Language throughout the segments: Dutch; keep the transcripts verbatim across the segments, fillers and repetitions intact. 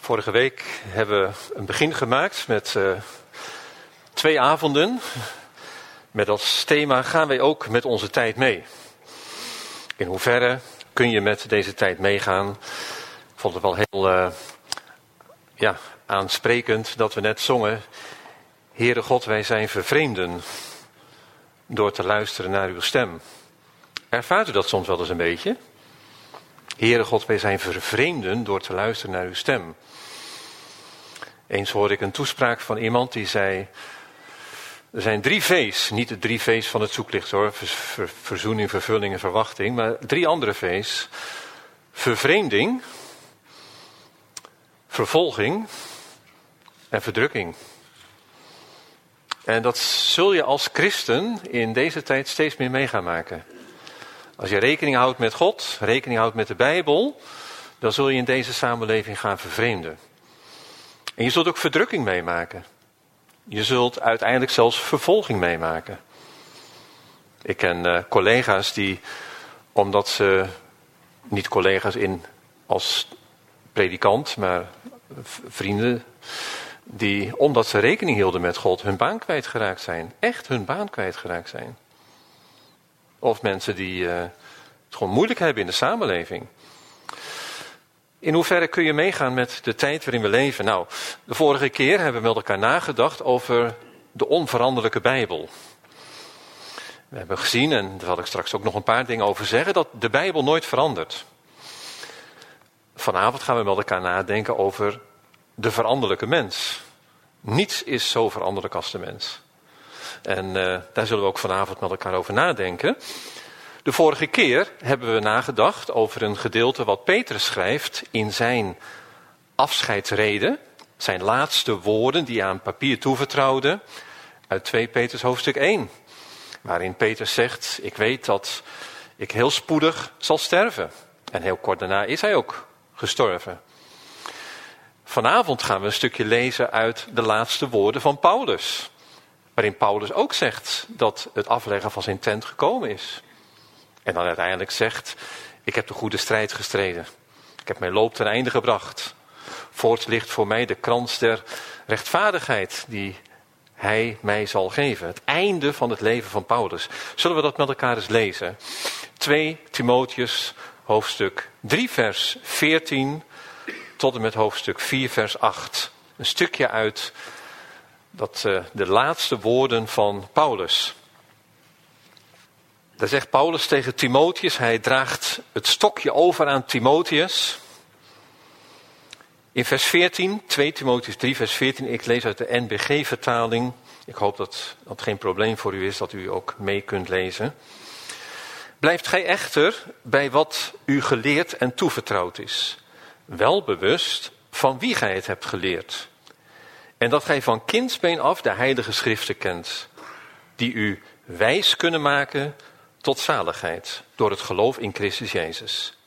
Vorige week hebben we een begin gemaakt met uh, twee avonden. Met als thema gaan wij ook met onze tijd mee. In hoeverre kun je met deze tijd meegaan? Ik vond het wel heel uh, ja, aansprekend dat we net zongen. Heere God, wij zijn vervreemden door te luisteren naar uw stem. Ervaart u dat soms wel eens een beetje? Heere God, wij zijn vervreemden door te luisteren naar uw stem. Eens hoorde ik een toespraak van iemand die zei, er zijn drie V's, niet de drie V's van het zoeklicht hoor, ver, ver, verzoening, vervulling en verwachting, maar drie andere V's. Vervreemding, vervolging en verdrukking. En dat zul je als christen in deze tijd steeds meer mee gaan maken. Als je rekening houdt met God, rekening houdt met de Bijbel, dan zul je in deze samenleving gaan vervreemden. En je zult ook verdrukking meemaken. Je zult uiteindelijk zelfs vervolging meemaken. Ik ken uh, collega's die, omdat ze, niet collega's in als predikant, maar vrienden, die omdat ze rekening hielden met God hun baan kwijtgeraakt zijn. Echt hun baan kwijtgeraakt zijn. Of mensen die uh, het gewoon moeilijk hebben in de samenleving. In hoeverre kun je meegaan met de tijd waarin we leven? Nou, de vorige keer hebben we met elkaar nagedacht over de onveranderlijke Bijbel. We hebben gezien, en daar zal ik straks ook nog een paar dingen over zeggen, dat de Bijbel nooit verandert. Vanavond gaan we met elkaar nadenken over de veranderlijke mens. Niets is zo veranderlijk als de mens. En uh, daar zullen we ook vanavond met elkaar over nadenken. De vorige keer hebben we nagedacht over een gedeelte wat Petrus schrijft in zijn afscheidsrede. Zijn laatste woorden die hij aan papier toevertrouwde uit twee Petrus hoofdstuk één. Waarin Petrus zegt, ik weet dat ik heel spoedig zal sterven. En heel kort daarna is hij ook gestorven. Vanavond gaan we een stukje lezen uit de laatste woorden van Paulus. Waarin Paulus ook zegt dat het afleggen van zijn tent gekomen is. En dan uiteindelijk zegt, ik heb de goede strijd gestreden. Ik heb mijn loop ten einde gebracht. Voort ligt voor mij de krans der rechtvaardigheid die hij mij zal geven. Het einde van het leven van Paulus. Zullen we dat met elkaar eens lezen? twee Timotheus hoofdstuk drie vers veertien tot en met hoofdstuk vier vers acht. Een stukje uit dat, uh, de laatste woorden van Paulus. Daar zegt Paulus tegen Timotheus, hij draagt het stokje over aan Timotheus. In vers veertien, twee Timotheus drie vers veertien, ik lees uit de N B G-vertaling. Ik hoop dat dat geen probleem voor u is, dat u ook mee kunt lezen. Blijft gij echter bij wat u geleerd en toevertrouwd is, wel bewust van wie gij het hebt geleerd. En dat gij van kindsbeen af de heilige schriften kent, die u wijs kunnen maken tot zaligheid, door het geloof in Christus Jezus.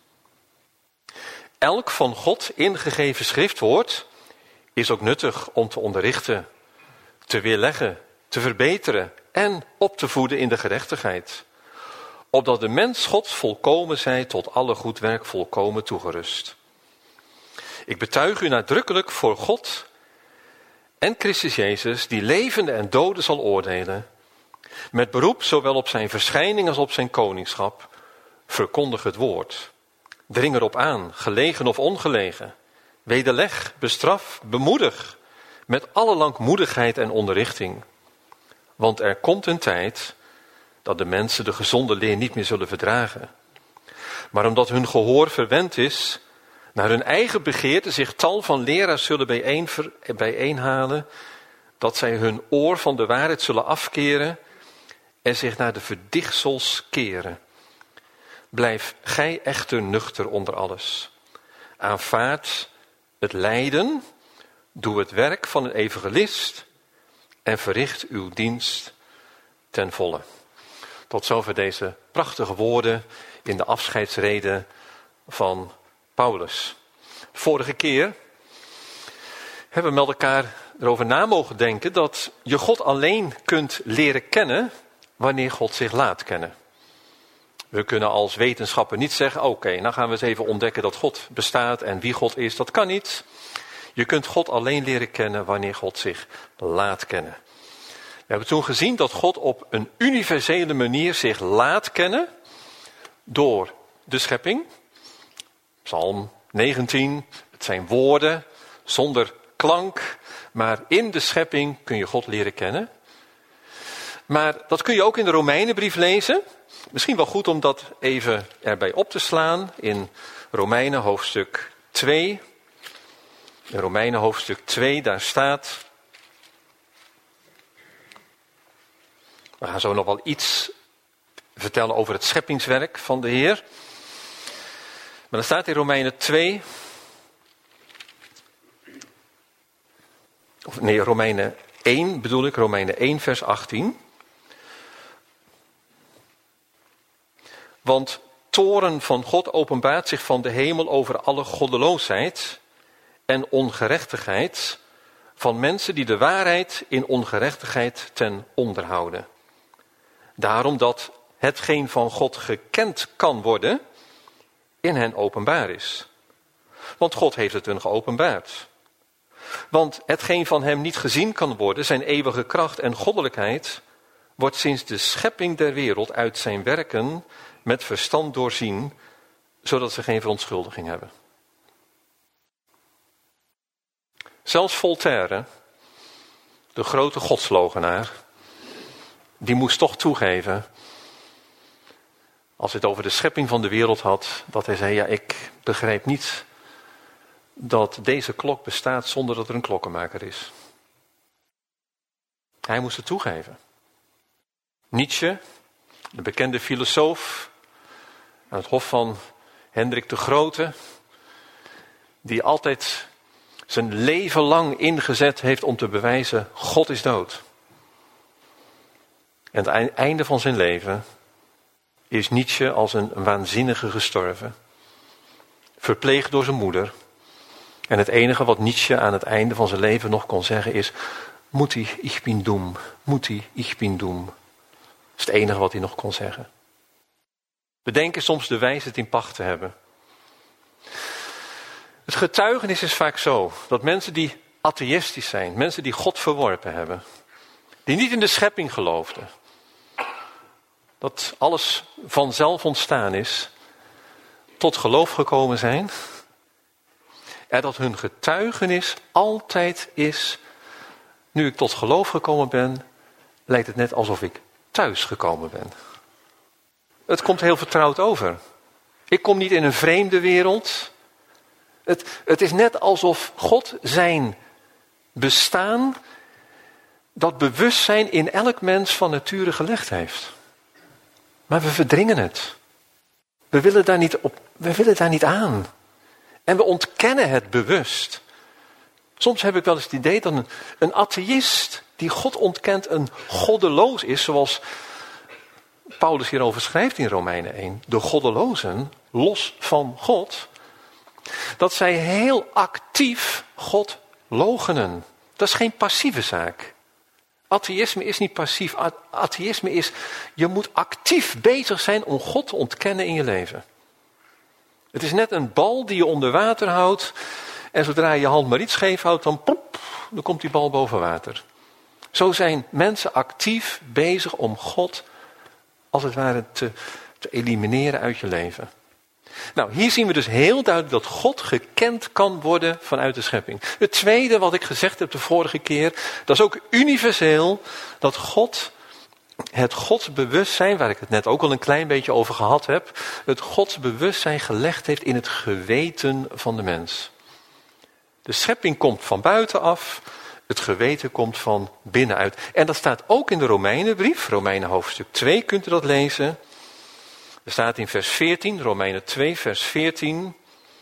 Elk van God ingegeven schriftwoord is ook nuttig om te onderrichten, te weerleggen, te verbeteren en op te voeden in de gerechtigheid. Opdat de mens Gods volkomen zij, tot alle goed werk volkomen toegerust. Ik betuig u nadrukkelijk voor God en Christus Jezus, die levenden en doden zal oordelen, met beroep zowel op zijn verschijning als op zijn koningschap, verkondig het woord. Dring erop aan, gelegen of ongelegen. Wederleg, bestraf, bemoedig, met alle langmoedigheid en onderrichting. Want er komt een tijd dat de mensen de gezonde leer niet meer zullen verdragen. Maar omdat hun gehoor verwend is, naar hun eigen begeerte zich tal van leraars zullen bijeen, bijeenhalen, dat zij hun oor van de waarheid zullen afkeren en zich naar de verdichtsels keren. Blijf gij echter nuchter onder alles. Aanvaard het lijden, doe het werk van een evangelist en verricht uw dienst ten volle. Tot zover deze prachtige woorden in de afscheidsrede van Paulus. Vorige keer hebben we met elkaar erover na mogen denken dat je God alleen kunt leren kennen wanneer God zich laat kennen. We kunnen als wetenschapper niet zeggen, oké, okay, nou gaan we eens even ontdekken dat God bestaat en wie God is. Dat kan niet. Je kunt God alleen leren kennen wanneer God zich laat kennen. We hebben toen gezien dat God op een universele manier zich laat kennen door de schepping. Psalm negentien, het zijn woorden zonder klank, maar in de schepping kun je God leren kennen. Maar dat kun je ook in de Romeinenbrief lezen. Misschien wel goed om dat even erbij op te slaan in Romeinen hoofdstuk twee. In Romeinen hoofdstuk twee, daar staat... We gaan zo nog wel iets vertellen over het scheppingswerk van de Heer. Maar dan staat in Romeinen twee... Of nee, Romeinen één bedoel ik, Romeinen één vers achttien... Want toorn van God openbaart zich van de hemel over alle goddeloosheid en ongerechtigheid van mensen die de waarheid in ongerechtigheid ten onder houden. Daarom dat hetgeen van God gekend kan worden, in hen openbaar is. Want God heeft het hun geopenbaard. Want hetgeen van hem niet gezien kan worden, zijn eeuwige kracht en goddelijkheid, wordt sinds de schepping der wereld uit zijn werken met verstand doorzien, zodat ze geen verontschuldiging hebben. Zelfs Voltaire, de grote godslogenaar, die moest toch toegeven, als hij het over de schepping van de wereld had, dat hij zei, ja, ik begrijp niet dat deze klok bestaat zonder dat er een klokkenmaker is. Hij moest het toegeven. Nietzsche, de bekende filosoof aan het hof van Hendrik de Grote, die altijd zijn leven lang ingezet heeft om te bewijzen, God is dood. En aan het einde van zijn leven is Nietzsche als een waanzinnige gestorven, verpleegd door zijn moeder. En het enige wat Nietzsche aan het einde van zijn leven nog kon zeggen is, Mutti, ich bin dumm, Mutti, ich bin dumm. Dat is het enige wat hij nog kon zeggen. We denken soms de wijsheid in pacht te hebben. Het getuigenis is vaak zo, dat mensen die atheïstisch zijn, mensen die God verworpen hebben, die niet in de schepping geloofden, dat alles vanzelf ontstaan is, tot geloof gekomen zijn, en dat hun getuigenis altijd is, nu ik tot geloof gekomen ben, lijkt het net alsof ik thuis gekomen ben. Het komt heel vertrouwd over. Ik kom niet in een vreemde wereld. Het, het is net alsof God zijn bestaan, dat bewustzijn in elk mens van nature gelegd heeft. Maar we verdringen het. We willen daar niet op, we willen daar niet aan. En we ontkennen het bewust. Soms heb ik wel eens het idee dat een, een atheïst die God ontkent een goddeloos is, zoals Paulus hierover schrijft in Romeinen één. De goddelozen, los van God, dat zij heel actief God loochenen. Dat is geen passieve zaak. Atheïsme is niet passief. Atheïsme is, je moet actief bezig zijn om God te ontkennen in je leven. Het is net een bal die je onder water houdt. En zodra je je hand maar iets scheef houdt, dan, plop, dan komt die bal boven water. Zo zijn mensen actief bezig om God, als het ware, te, te elimineren uit je leven. Nou, hier zien we dus heel duidelijk dat God gekend kan worden vanuit de schepping. Het tweede wat ik gezegd heb de vorige keer, dat is ook universeel, dat God het godsbewustzijn, waar ik het net ook al een klein beetje over gehad heb, het godsbewustzijn gelegd heeft in het geweten van de mens. De schepping komt van buitenaf, het geweten komt van binnenuit. En dat staat ook in de Romeinenbrief, Romeinen hoofdstuk twee, kunt u dat lezen. Er staat in vers veertien, Romeinen twee, vers veertien.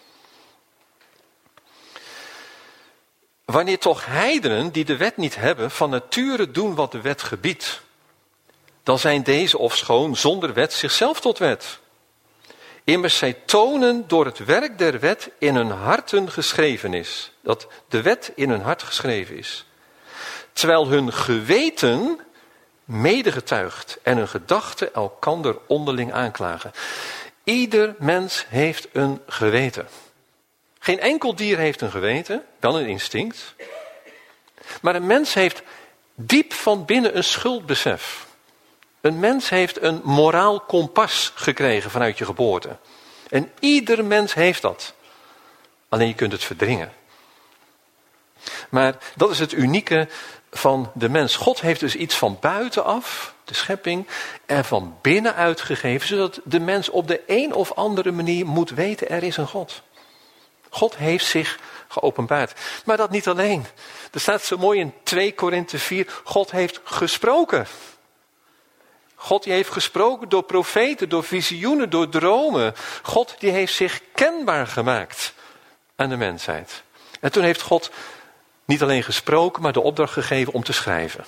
Wanneer toch heidenen die de wet niet hebben, van nature doen wat de wet gebiedt, dan zijn deze ofschoon zonder wet zichzelf tot wet. Immers zij tonen door het werk der wet in hun harten geschreven is. Dat de wet in hun hart geschreven is. Terwijl hun geweten medegetuigt en hun gedachten elkander onderling aanklagen. Ieder mens heeft een geweten. Geen enkel dier heeft een geweten, wel een instinct. Maar een mens heeft diep van binnen een schuldbesef. Een mens heeft een moraal kompas gekregen vanuit je geboorte. En ieder mens heeft dat. Alleen je kunt het verdringen. Maar dat is het unieke van de mens. God heeft dus iets van buitenaf, de schepping, en van binnenuit gegeven, zodat de mens op de een of andere manier moet weten, er is een God. God heeft zich geopenbaard. Maar dat niet alleen. Er staat zo mooi in twee Korinthe vier, God heeft gesproken. God die heeft gesproken door profeten, door visioenen, door dromen. God die heeft zich kenbaar gemaakt aan de mensheid. En toen heeft God niet alleen gesproken, maar de opdracht gegeven om te schrijven.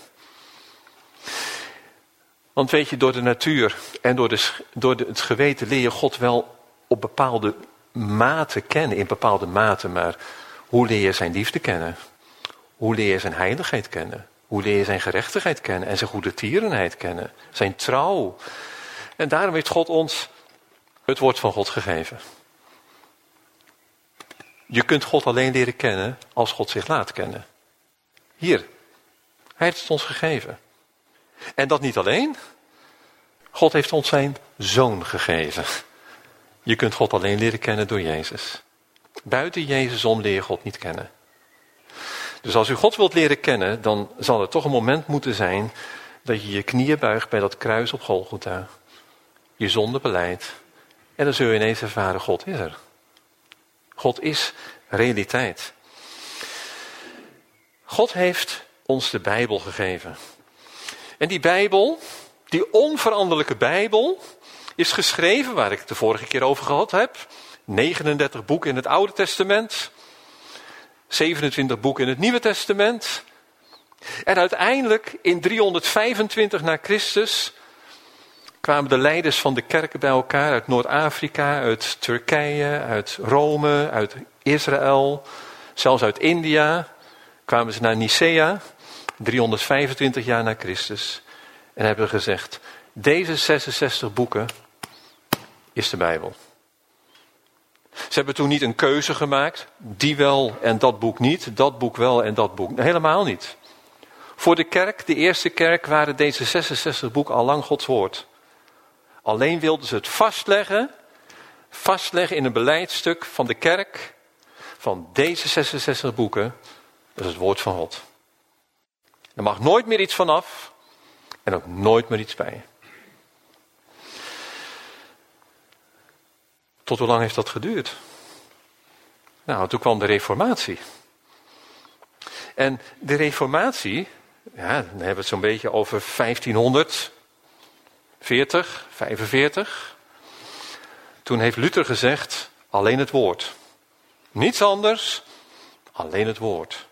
Want weet je, door de natuur en door, de, door de, het geweten leer je God wel op bepaalde mate kennen, in bepaalde mate. Maar hoe leer je zijn liefde kennen? Hoe leer je zijn heiligheid kennen? Hoe leer je zijn gerechtigheid kennen en zijn goede tierenheid kennen? Zijn trouw. En daarom heeft God ons het woord van God gegeven. Je kunt God alleen leren kennen als God zich laat kennen. Hier, hij heeft het ons gegeven. En dat niet alleen. God heeft ons zijn zoon gegeven. Je kunt God alleen leren kennen door Jezus. Buiten Jezus om leer je God niet kennen. Dus als u God wilt leren kennen, dan zal er toch een moment moeten zijn dat je je knieën buigt bij dat kruis op Golgotha. Je zonde beleidt. En dan zul je ineens ervaren, God is er. God is realiteit. God heeft ons de Bijbel gegeven. En die Bijbel, die onveranderlijke Bijbel, is geschreven, waar ik het de vorige keer over gehad heb. negenendertig boeken in het Oude Testament. zevenentwintig boeken in het Nieuwe Testament. En uiteindelijk in driehonderdvijfentwintig na Christus kwamen de leiders van de kerken bij elkaar uit Noord-Afrika, uit Turkije, uit Rome, uit Israël, zelfs uit India. Kwamen ze naar Nicea, driehonderdvijfentwintig jaar na Christus. En hebben gezegd, deze zesenzestig boeken is de Bijbel. Ze hebben toen niet een keuze gemaakt, die wel en dat boek niet, dat boek wel en dat boek. Helemaal niet. Voor de kerk, de eerste kerk, waren deze zesenzestig boeken al lang Gods woord. Alleen wilden ze het vastleggen, vastleggen in een beleidstuk van de kerk, van deze zesenzestig boeken, dat is het woord van God. Er mag nooit meer iets vanaf en ook nooit meer iets bij. Tot hoe lang heeft dat geduurd? Nou, toen kwam de Reformatie. En de Reformatie, ja, dan hebben we het zo'n beetje over vijftienhonderdveertig, vijfenveertig. Toen heeft Luther gezegd, alleen het woord. Niets anders, alleen het woord.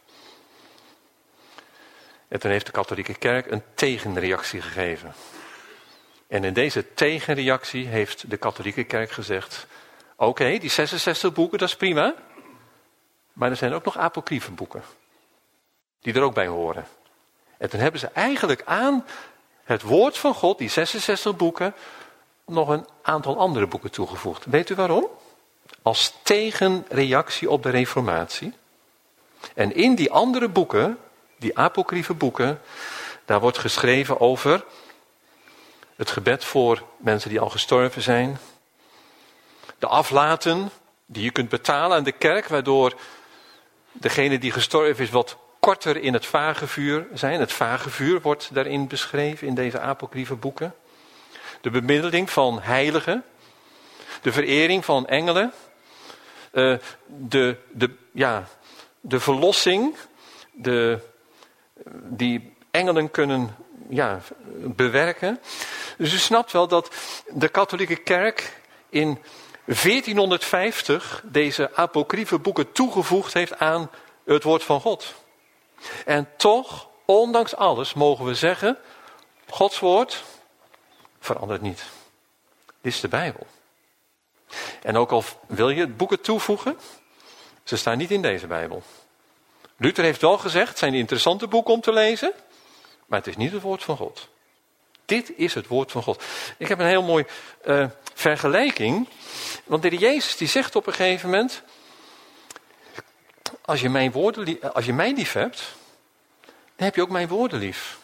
En toen heeft de katholieke kerk een tegenreactie gegeven. En in deze tegenreactie heeft de katholieke kerk gezegd, oké, okay, die zesenzestig boeken, dat is prima. Maar er zijn ook nog apocryfe boeken. Die er ook bij horen. En toen hebben ze eigenlijk aan het woord van God, die zesenzestig boeken, nog een aantal andere boeken toegevoegd. Weet u waarom? Als tegenreactie op de Reformatie. En in die andere boeken, die apocryfe boeken, daar wordt geschreven over het gebed voor mensen die al gestorven zijn. De aflaten die je kunt betalen aan de kerk, waardoor degene die gestorven is wat korter in het vagevuur zijn. Het vagevuur wordt daarin beschreven in deze apocryfe boeken. De bemiddeling van heiligen. De verering van engelen. Uh, de, de, ja, de verlossing. De, die engelen kunnen ja, bewerken. Dus u snapt wel dat de katholieke kerk in veertienhonderdvijftig deze apocryfe boeken toegevoegd heeft aan het woord van God. En toch, ondanks alles, mogen we zeggen, Gods woord verandert niet. Dit is de Bijbel. En ook al wil je boeken toevoegen, ze staan niet in deze Bijbel. Luther heeft wel gezegd, het zijn interessante boeken om te lezen, maar het is niet het woord van God. Dit is het woord van God. Ik heb een heel mooi uh, vergelijking. Want de Heer Jezus die zegt op een gegeven moment, als je, mijn woorden, li- als je mij lief hebt, dan heb je ook mijn woorden lief.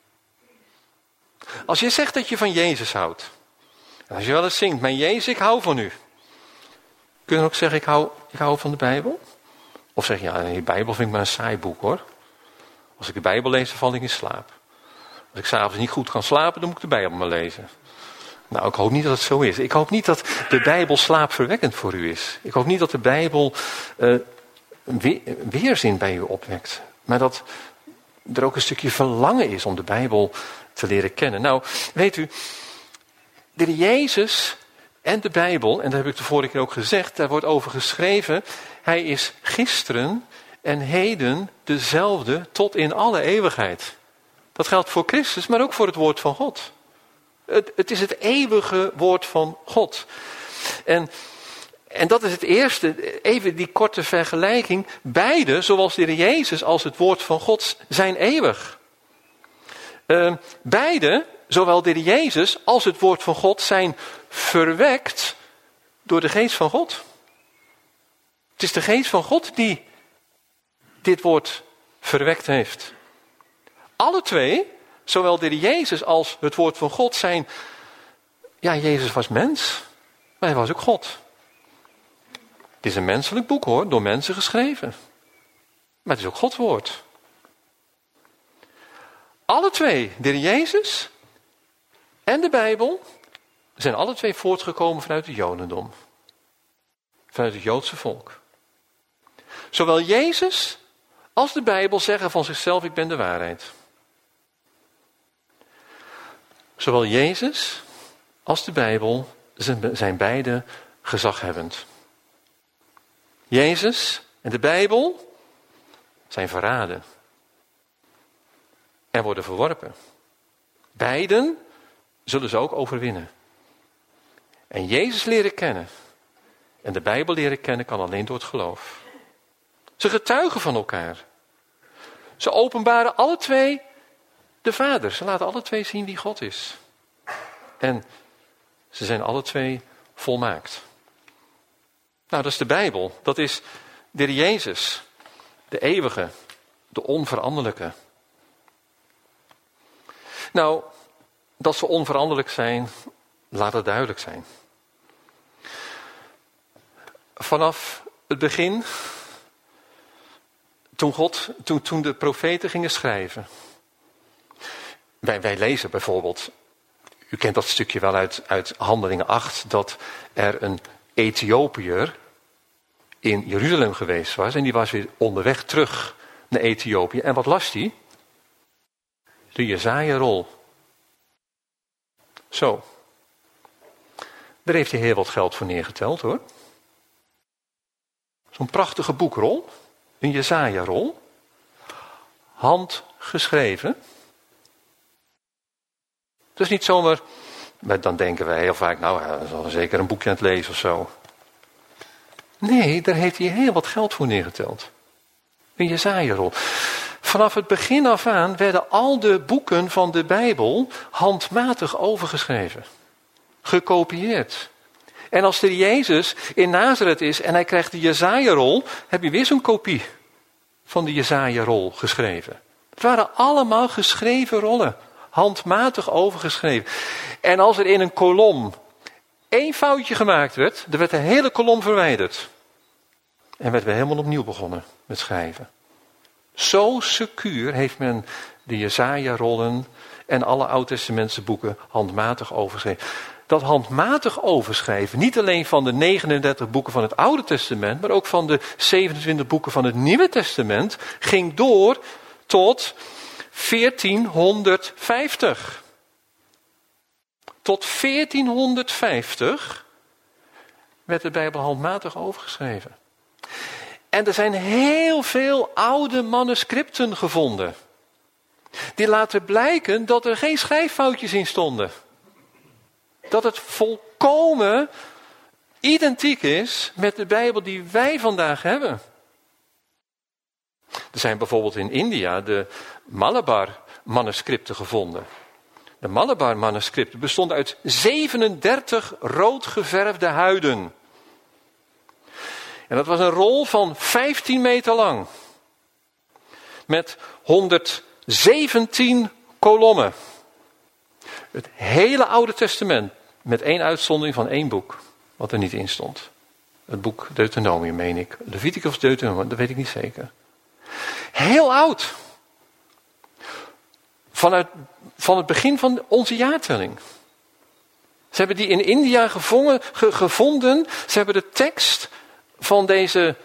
Als je zegt dat je van Jezus houdt. En als je wel eens zingt, mijn Jezus, ik hou van u. Kun je ook zeggen, ik hou, ik hou van de Bijbel? Of zeg je, ja, de Bijbel vind ik maar een saai boek hoor. Als ik de Bijbel lees, dan val ik in slaap. Als ik 's avonds niet goed kan slapen, dan moet ik de Bijbel maar lezen. Nou, ik hoop niet dat het zo is. Ik hoop niet dat de Bijbel slaapverwekkend voor u is. Ik hoop niet dat de Bijbel uh, we- weerzin bij u opwekt. Maar dat er ook een stukje verlangen is om de Bijbel te leren kennen. Nou, weet u, de Heer Jezus en de Bijbel, en daar heb ik de vorige keer ook gezegd, daar wordt over geschreven, hij is gisteren en heden dezelfde tot in alle eeuwigheid. Dat geldt voor Christus, maar ook voor het woord van God. Het, het is het eeuwige woord van God. En, en dat is het eerste, even die korte vergelijking. Beide, zowel de Heer Jezus als het woord van God, zijn eeuwig. Uh, beide, zowel de Heer Jezus als het woord van God, zijn verwekt door de geest van God. Het is de geest van God die dit woord verwekt heeft. Alle twee, zowel de Heer Jezus als het woord van God, zijn... Ja, Jezus was mens, maar hij was ook God. Het is een menselijk boek hoor, door mensen geschreven. Maar het is ook Gods woord. Alle twee, de Heer Jezus en de Bijbel, zijn alle twee voortgekomen vanuit het Jodendom. Vanuit het Joodse volk. Zowel Jezus als de Bijbel zeggen van zichzelf, ik ben de waarheid. Zowel Jezus als de Bijbel zijn beide gezaghebbend. Jezus en de Bijbel zijn verraden. En worden verworpen. Beiden zullen ze ook overwinnen. En Jezus leren kennen en de Bijbel leren kennen kan alleen door het geloof. Ze getuigen van elkaar. Ze openbaren alle twee de Vader. Ze laten alle twee zien wie God is. En ze zijn alle twee volmaakt. Nou, dat is de Bijbel. Dat is de Heer Jezus. De eeuwige. De onveranderlijke. Nou, dat ze onveranderlijk zijn, laat het duidelijk zijn. Vanaf het begin, toen, God, toen, toen de profeten gingen schrijven. Wij, wij lezen bijvoorbeeld, u kent dat stukje wel uit, uit Handelingen acht, dat er een Ethiopiër in Jeruzalem geweest was. En die was weer onderweg terug naar Ethiopië. En wat las hij? De Jesaja-rol. Zo. Daar heeft hij heel wat geld voor neergeteld hoor. Zo'n prachtige boekrol. Een Jesaja-rol. Handgeschreven. Dat is niet zomaar... Maar dan denken wij heel vaak, nou, hij zal zeker een boekje aan het lezen of zo. Nee, daar heeft hij heel wat geld voor neergeteld. Een Jesaja-rol. Vanaf het begin af aan werden al de boeken van de Bijbel handmatig overgeschreven. Gekopieerd. En als er Jezus in Nazareth is en hij krijgt de Jesaja-rol, heb je weer zo'n kopie van de Jesaja-rol geschreven. Het waren allemaal geschreven rollen. Handmatig overgeschreven. En als er in een kolom één foutje gemaakt werd, dan werd de hele kolom verwijderd. En werd weer helemaal opnieuw begonnen met schrijven. Zo secuur heeft men de Jesaja-rollen en alle Oud-Testamentse boeken handmatig overgeschreven. Dat handmatig overschrijven, niet alleen van de negenendertig boeken van het Oude Testament, maar ook van de zevenentwintig boeken van het Nieuwe Testament, ging door tot veertienhonderdvijftig. Tot veertienhonderdvijftig werd de Bijbel handmatig overgeschreven. En er zijn heel veel oude manuscripten gevonden. Die laten blijken dat er geen schrijffoutjes in stonden. Dat het volkomen identiek is met de Bijbel die wij vandaag hebben. Er zijn bijvoorbeeld in India de Malabar manuscripten gevonden. De Malabar manuscripten bestonden uit zevenendertig rood geverfde huiden. En dat was een rol van vijftien meter lang. Met honderdzeventien kolommen. Het hele Oude Testament. Met één uitzondering van één boek. Wat er niet in stond. Het boek Deuteronomium, meen ik. Leviticus of Deuteronomium, dat weet ik niet zeker. Heel oud. Vanuit, van het begin van onze jaartelling. Ze hebben die in India gevonden, ge, gevonden. Ze hebben de tekst van deze,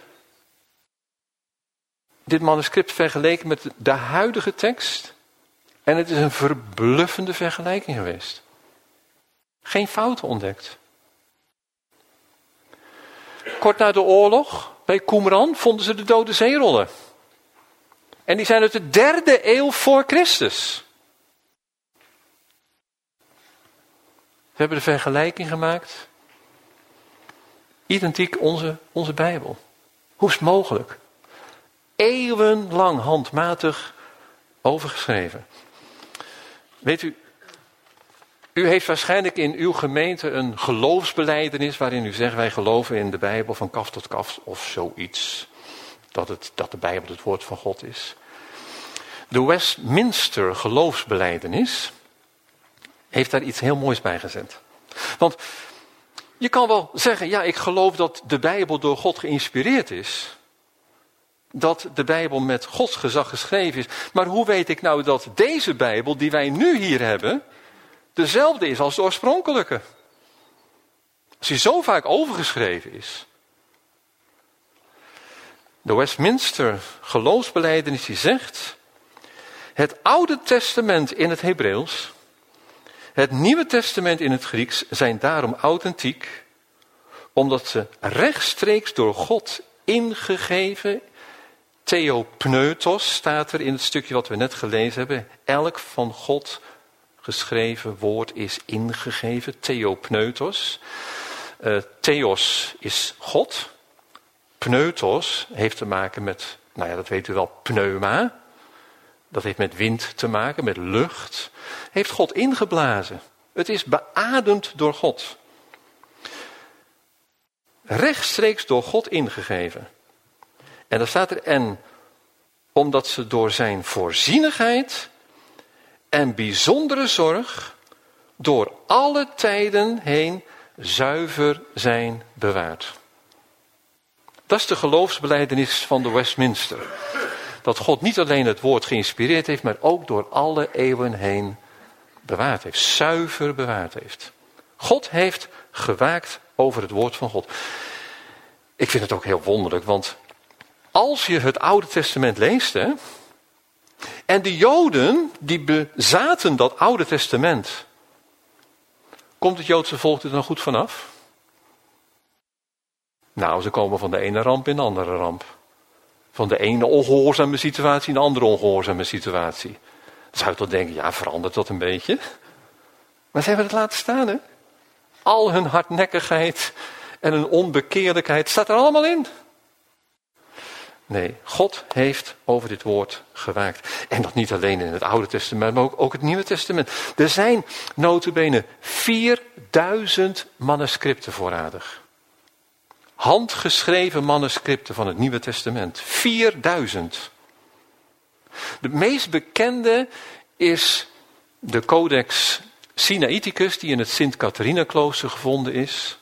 dit manuscript vergeleken met de huidige tekst. En het is een verbluffende vergelijking geweest. Geen fouten ontdekt. Kort na de oorlog, bij Qumran, vonden ze de Dode Zeerollen. En die zijn uit de derde eeuw voor Christus. We hebben de vergelijking gemaakt. Identiek onze, onze Bijbel. Hoe is het mogelijk? Eeuwenlang handmatig overgeschreven. Weet u, u heeft waarschijnlijk in uw gemeente een geloofsbelijdenis waarin u zegt wij geloven in de Bijbel van kaf tot kaf of zoiets. Dat, het, dat de Bijbel het woord van God is. De Westminster geloofsbelijdenis heeft daar iets heel moois bij gezet. Want je kan wel zeggen, ja, ik geloof dat de Bijbel door God geïnspireerd is. Dat de Bijbel met Gods gezag geschreven is. Maar hoe weet ik nou dat deze Bijbel die wij nu hier hebben, dezelfde is als de oorspronkelijke? Als die zo vaak overgeschreven is. De Westminster geloofsbelijdenis die zegt, het Oude Testament in het Hebreeuws, het Nieuwe Testament in het Grieks zijn daarom authentiek, omdat ze rechtstreeks door God ingegeven, theopneutos staat er in het stukje wat we net gelezen hebben, elk van God geschreven woord is ingegeven, theopneutos. Uh, theos is God, pneutos heeft te maken met, nou ja, dat weet u wel, pneuma. Dat heeft met wind te maken, met lucht. Heeft God ingeblazen. Het is beademd door God. Rechtstreeks door God ingegeven. En dan staat er, en omdat ze door zijn voorzienigheid en bijzondere zorg door alle tijden heen zuiver zijn bewaard. Dat is de geloofsbelijdenis van de Westminster. Dat God niet alleen het woord geïnspireerd heeft, maar ook door alle eeuwen heen bewaard heeft. Zuiver bewaard heeft. God heeft gewaakt over het woord van God. Ik vind het ook heel wonderlijk, want als je het Oude Testament leest, hè, en de Joden die bezaten dat Oude Testament, komt het Joodse volk er dan goed vanaf? Nou, ze komen van de ene ramp in de andere ramp. Van de ene ongehoorzame situatie in de andere ongehoorzame situatie. Dan zou je toch denken, ja, verandert dat een beetje? Maar ze hebben het laten staan, hè? Al hun hardnekkigheid en hun onbekeerlijkheid staat er allemaal in. Nee, God heeft over dit woord gewaakt. En dat niet alleen in het Oude Testament, maar ook, ook het Nieuwe Testament. Er zijn nota bene vierduizend manuscripten voorradig. Handgeschreven manuscripten van het Nieuwe Testament. vierduizend. De meest bekende is de Codex Sinaiticus, die in het Sint-Catharina-klooster gevonden is.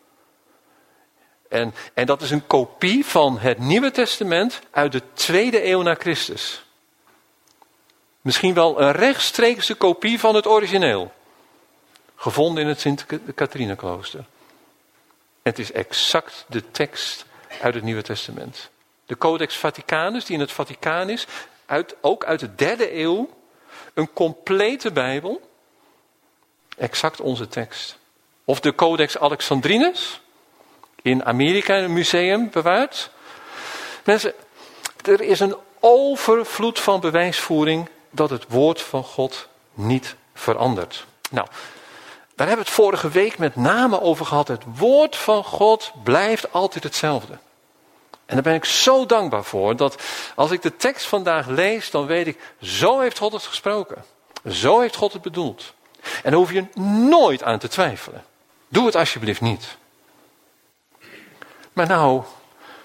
En, en dat is een kopie van het Nieuwe Testament uit de tweede eeuw na Christus. Misschien wel een rechtstreekse kopie van het origineel. Gevonden in het Sint-Catharina-klooster. Het is exact de tekst uit het Nieuwe Testament. De Codex Vaticanus, die in het Vaticaan is, uit, ook uit de derde eeuw, een complete Bijbel, exact onze tekst. Of de Codex Alexandrinus, in Amerika in een museum bewaard. Mensen, er is een overvloed van bewijsvoering dat het woord van God niet verandert. Nou, daar hebben we het vorige week met name over gehad. Het woord van God blijft altijd hetzelfde. En daar ben ik zo dankbaar voor, dat als ik de tekst vandaag lees, dan weet ik, zo heeft God het gesproken. Zo heeft God het bedoeld. En daar hoef je nooit aan te twijfelen. Doe het alsjeblieft niet. Maar nou,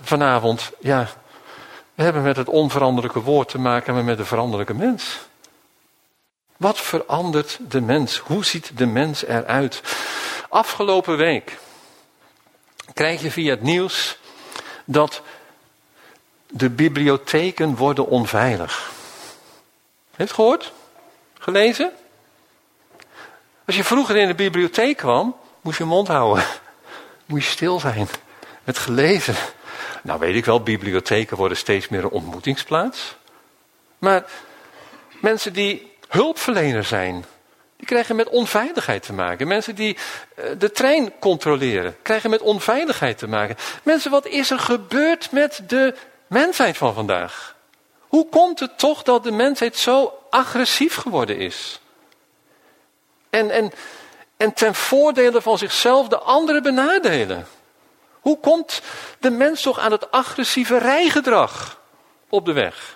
vanavond, ja, we hebben met het onveranderlijke woord te maken, maar met een veranderlijke mens. Wat verandert de mens? Hoe ziet de mens eruit? Afgelopen week krijg je via het nieuws dat de bibliotheken worden onveilig. Heeft u het gehoord? Gelezen? Als je vroeger in de bibliotheek kwam, moest je mond houden. Moest je stil zijn. Met gelezen. Nou weet ik wel, bibliotheken worden steeds meer een ontmoetingsplaats. Maar mensen die hulpverlener zijn, die krijgen met onveiligheid te maken. Mensen die de trein controleren, krijgen met onveiligheid te maken. Mensen, wat is er gebeurd met de mensheid van vandaag? Hoe komt het toch dat de mensheid zo agressief geworden is? En, en, en ten voordele van zichzelf de anderen benadelen. Hoe komt de mens toch aan het agressieve rijgedrag op de weg?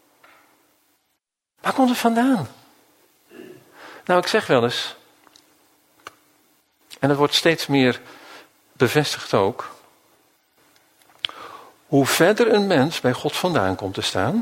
Waar komt het vandaan? Nou, ik zeg wel eens, en het wordt steeds meer bevestigd ook, hoe verder een mens bij God vandaan komt te staan,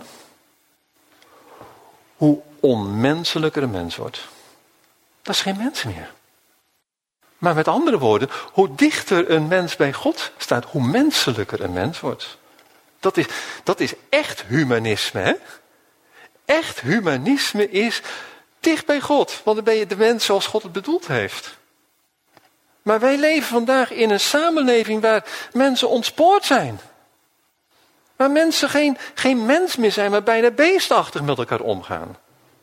hoe onmenselijker een mens wordt. Dat is geen mens meer. Maar met andere woorden, hoe dichter een mens bij God staat, hoe menselijker een mens wordt. Dat is, dat is echt humanisme, hè? Echt humanisme is dicht bij God, want dan ben je de mens zoals God het bedoeld heeft. Maar wij leven vandaag in een samenleving waar mensen ontspoord zijn. Waar mensen geen, geen mens meer zijn, maar bijna beestachtig met elkaar omgaan.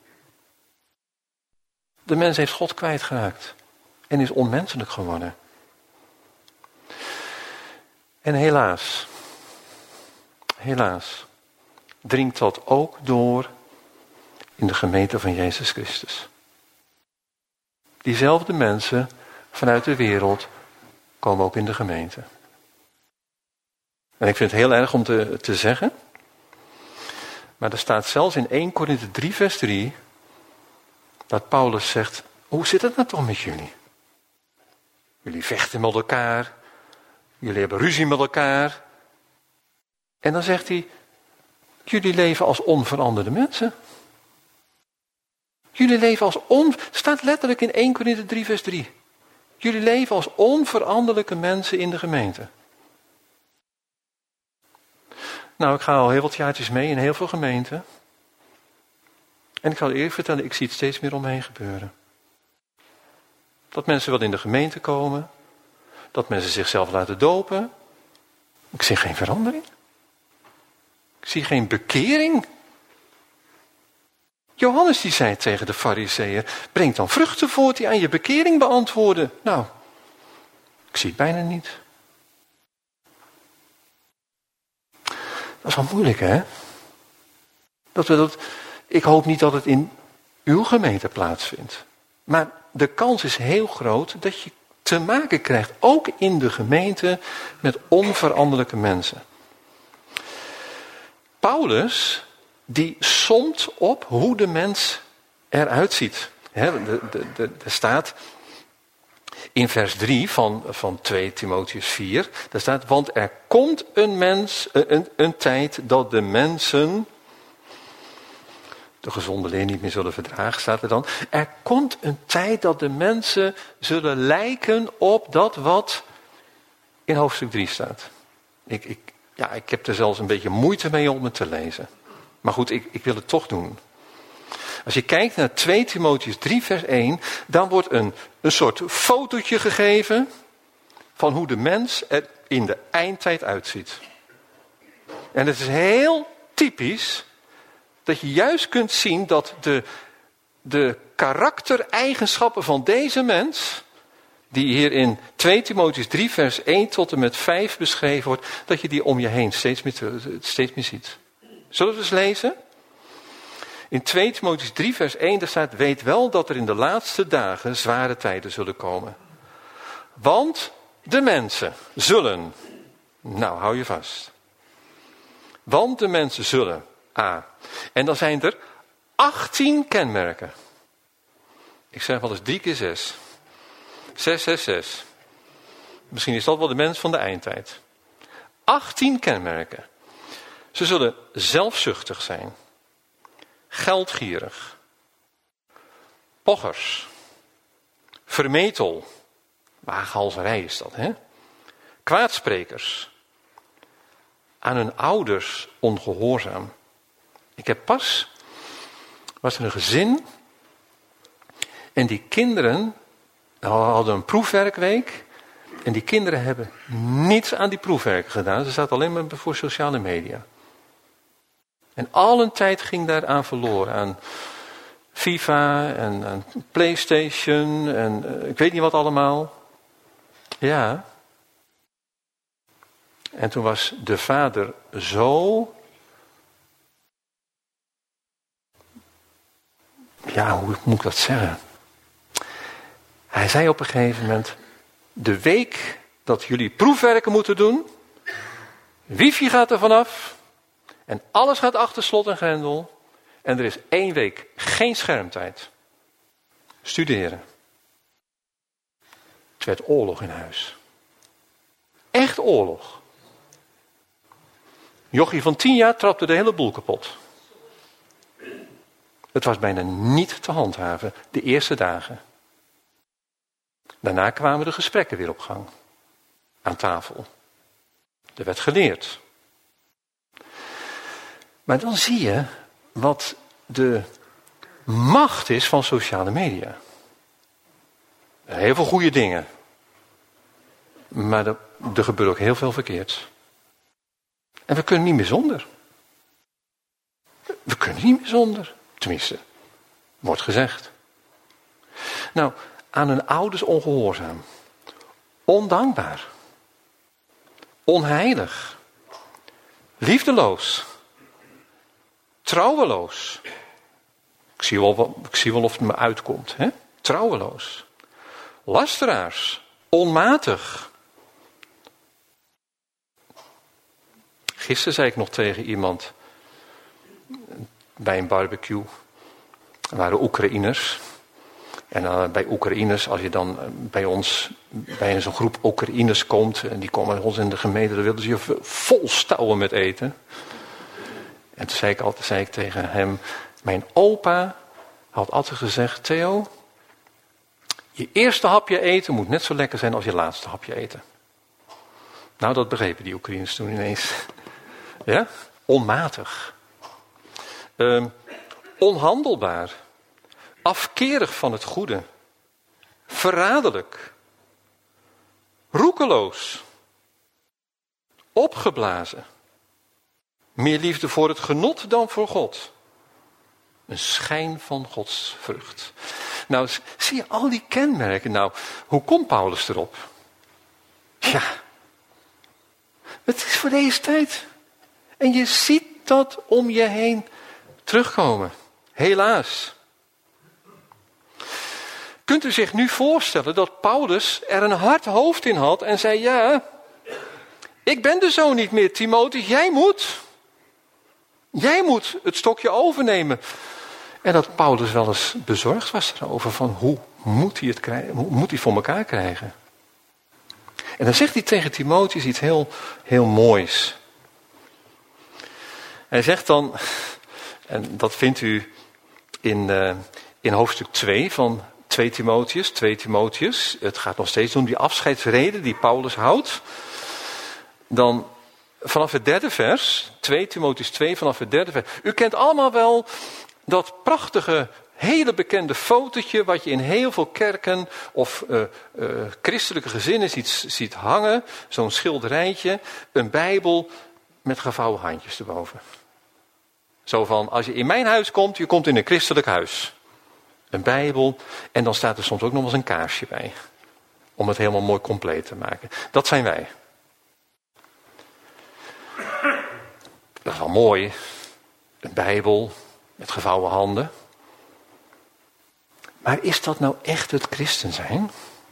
De mens heeft God kwijtgeraakt en is onmenselijk geworden. En helaas, helaas, dringt dat ook door in de gemeente van Jezus Christus. Diezelfde mensen vanuit de wereld komen ook in de gemeente. En ik vind het heel erg om te, te zeggen, maar er staat zelfs in Eerste Korinthe drie vers drie, dat Paulus zegt, hoe zit het nou toch met jullie? Jullie vechten met elkaar, jullie hebben ruzie met elkaar. En dan zegt hij, jullie leven als onveranderde mensen. Jullie leven als on... staat letterlijk in Eerste Korinthe drie vers drie. Jullie leven als onveranderlijke mensen in de gemeente. Nou, ik ga al heel wat jaartjes mee in heel veel gemeenten. En ik zal eerlijk vertellen, ik zie het steeds meer om me heen gebeuren. Dat mensen wel in de gemeente komen. Dat mensen zichzelf laten dopen. Ik zie geen verandering. Ik zie geen bekering. Johannes die zei tegen de Farizeeën, breng dan vruchten voort die aan je bekering beantwoorden. Nou, ik zie het bijna niet. Dat is wel moeilijk, hè? Dat we dat, ik hoop niet dat het in uw gemeente plaatsvindt. Maar de kans is heel groot dat je te maken krijgt, ook in de gemeente, met onveranderlijke mensen. Paulus, die somt op hoe de mens eruit ziet. Er staat in vers drie van, van twee Timotheüs vier, daar staat, want er komt een mens, een, een tijd dat de mensen de gezonde leer niet meer zullen verdragen, staat er dan. Er komt een tijd dat de mensen zullen lijken op dat wat in hoofdstuk drie staat. Ik, ik, ja, ik heb er zelfs een beetje moeite mee om het te lezen. Maar goed, ik, ik wil het toch doen. Als je kijkt naar twee Timotheüs drie vers één, dan wordt een, een soort fotootje gegeven van hoe de mens er in de eindtijd uitziet. En het is heel typisch dat je juist kunt zien dat de, de karaktereigenschappen van deze mens, die hier in twee Timotheüs drie vers één tot en met vijf beschreven wordt, dat je die om je heen steeds meer, steeds meer ziet. Zullen we eens lezen? In twee Timotheüs drie vers één daar staat, weet wel dat er in de laatste dagen zware tijden zullen komen. Want de mensen zullen, nou hou je vast. Want de mensen zullen, A. En dan zijn er achttien kenmerken. Ik zeg wel eens drie keer zes. Zes, zes, zes. Misschien is dat wel de mens van de eindtijd. achttien kenmerken. Ze zullen zelfzuchtig zijn, geldgierig, pochers, vermetel, waaghalzerij is dat, hè? Kwaadsprekers, aan hun ouders ongehoorzaam. Ik heb pas, was er een gezin en die kinderen hadden een proefwerkweek en die kinderen hebben niets aan die proefwerken gedaan. Ze zaten alleen maar voor sociale media. En al een tijd ging daaraan verloren, aan FIFA en aan PlayStation en uh, ik weet niet wat allemaal. Ja. En toen was de vader zo, ja, hoe moet ik dat zeggen? Hij zei op een gegeven moment, de week dat jullie proefwerken moeten doen, wifi gaat er vanaf en alles gaat achter slot en grendel en er is één week geen schermtijd. Studeren. Het werd oorlog in huis. Echt oorlog. Jochie van tien jaar trapte de hele boel kapot. Het was bijna niet te handhaven, de eerste dagen. Daarna kwamen de gesprekken weer op gang. Aan tafel. Er werd geleerd. Maar dan zie je wat de macht is van sociale media. Heel veel goede dingen. Maar er, er gebeurt ook heel veel verkeerds. En we kunnen niet meer zonder. We kunnen niet meer zonder. Tenminste, wordt gezegd. Nou, aan hun ouders ongehoorzaam. Ondankbaar. Onheilig. Liefdeloos. Trouweloos. Ik zie wel, ik zie wel of het me uitkomt. Hè? Trouweloos. Lasteraars. Onmatig. Gisteren zei ik nog tegen iemand bij een barbecue. Er waren Oekraïners. En uh, bij Oekraïners, als je dan uh, bij ons, bij zo'n groep Oekraïners komt, en die komen bij ons in de gemeente, dan wilden ze je vol stouwen met eten. En toen zei ik altijd zei ik tegen hem, mijn opa had altijd gezegd, Theo, je eerste hapje eten moet net zo lekker zijn als je laatste hapje eten. Nou, dat begrepen die Oekraïners toen ineens. Ja? Onmatig. Uh, onhandelbaar. Afkerig van het goede. Verraderlijk. Roekeloos. Opgeblazen. Meer liefde voor het genot dan voor God. Een schijn van Gods vrucht. Nou, zie je al die kenmerken. Nou, hoe komt Paulus erop? Ja. Het is voor deze tijd. En je ziet dat om je heen terugkomen. Helaas. Kunt u zich nu voorstellen dat Paulus er een hard hoofd in had en zei, ja, ik ben de zoon niet meer, Timotheus, jij moet. Jij moet het stokje overnemen. En dat Paulus wel eens bezorgd was erover van hoe moet hij het krijgen, hoe moet hij voor elkaar krijgen. En dan zegt hij tegen Timotheus iets heel, heel moois. Hij zegt dan, en dat vindt u in, uh, in hoofdstuk twee van twee Timotheus, twee Timotheus. Het gaat nog steeds om die afscheidsreden die Paulus houdt. Dan vanaf het derde vers, twee Timotheus twee vanaf het derde vers. U kent allemaal wel dat prachtige, hele bekende fotootje wat je in heel veel kerken of uh, uh, christelijke gezinnen ziet, ziet hangen. Zo'n schilderijtje, een Bijbel met gevouwen handjes erboven. Zo van, als je in mijn huis komt, je komt in een christelijk huis. Een Bijbel en dan staat er soms ook nog eens een kaarsje bij. Om het helemaal mooi compleet te maken. Dat zijn wij. Dat is wel mooi. Een Bijbel met gevouwen handen. Maar is dat nou echt het christen zijn?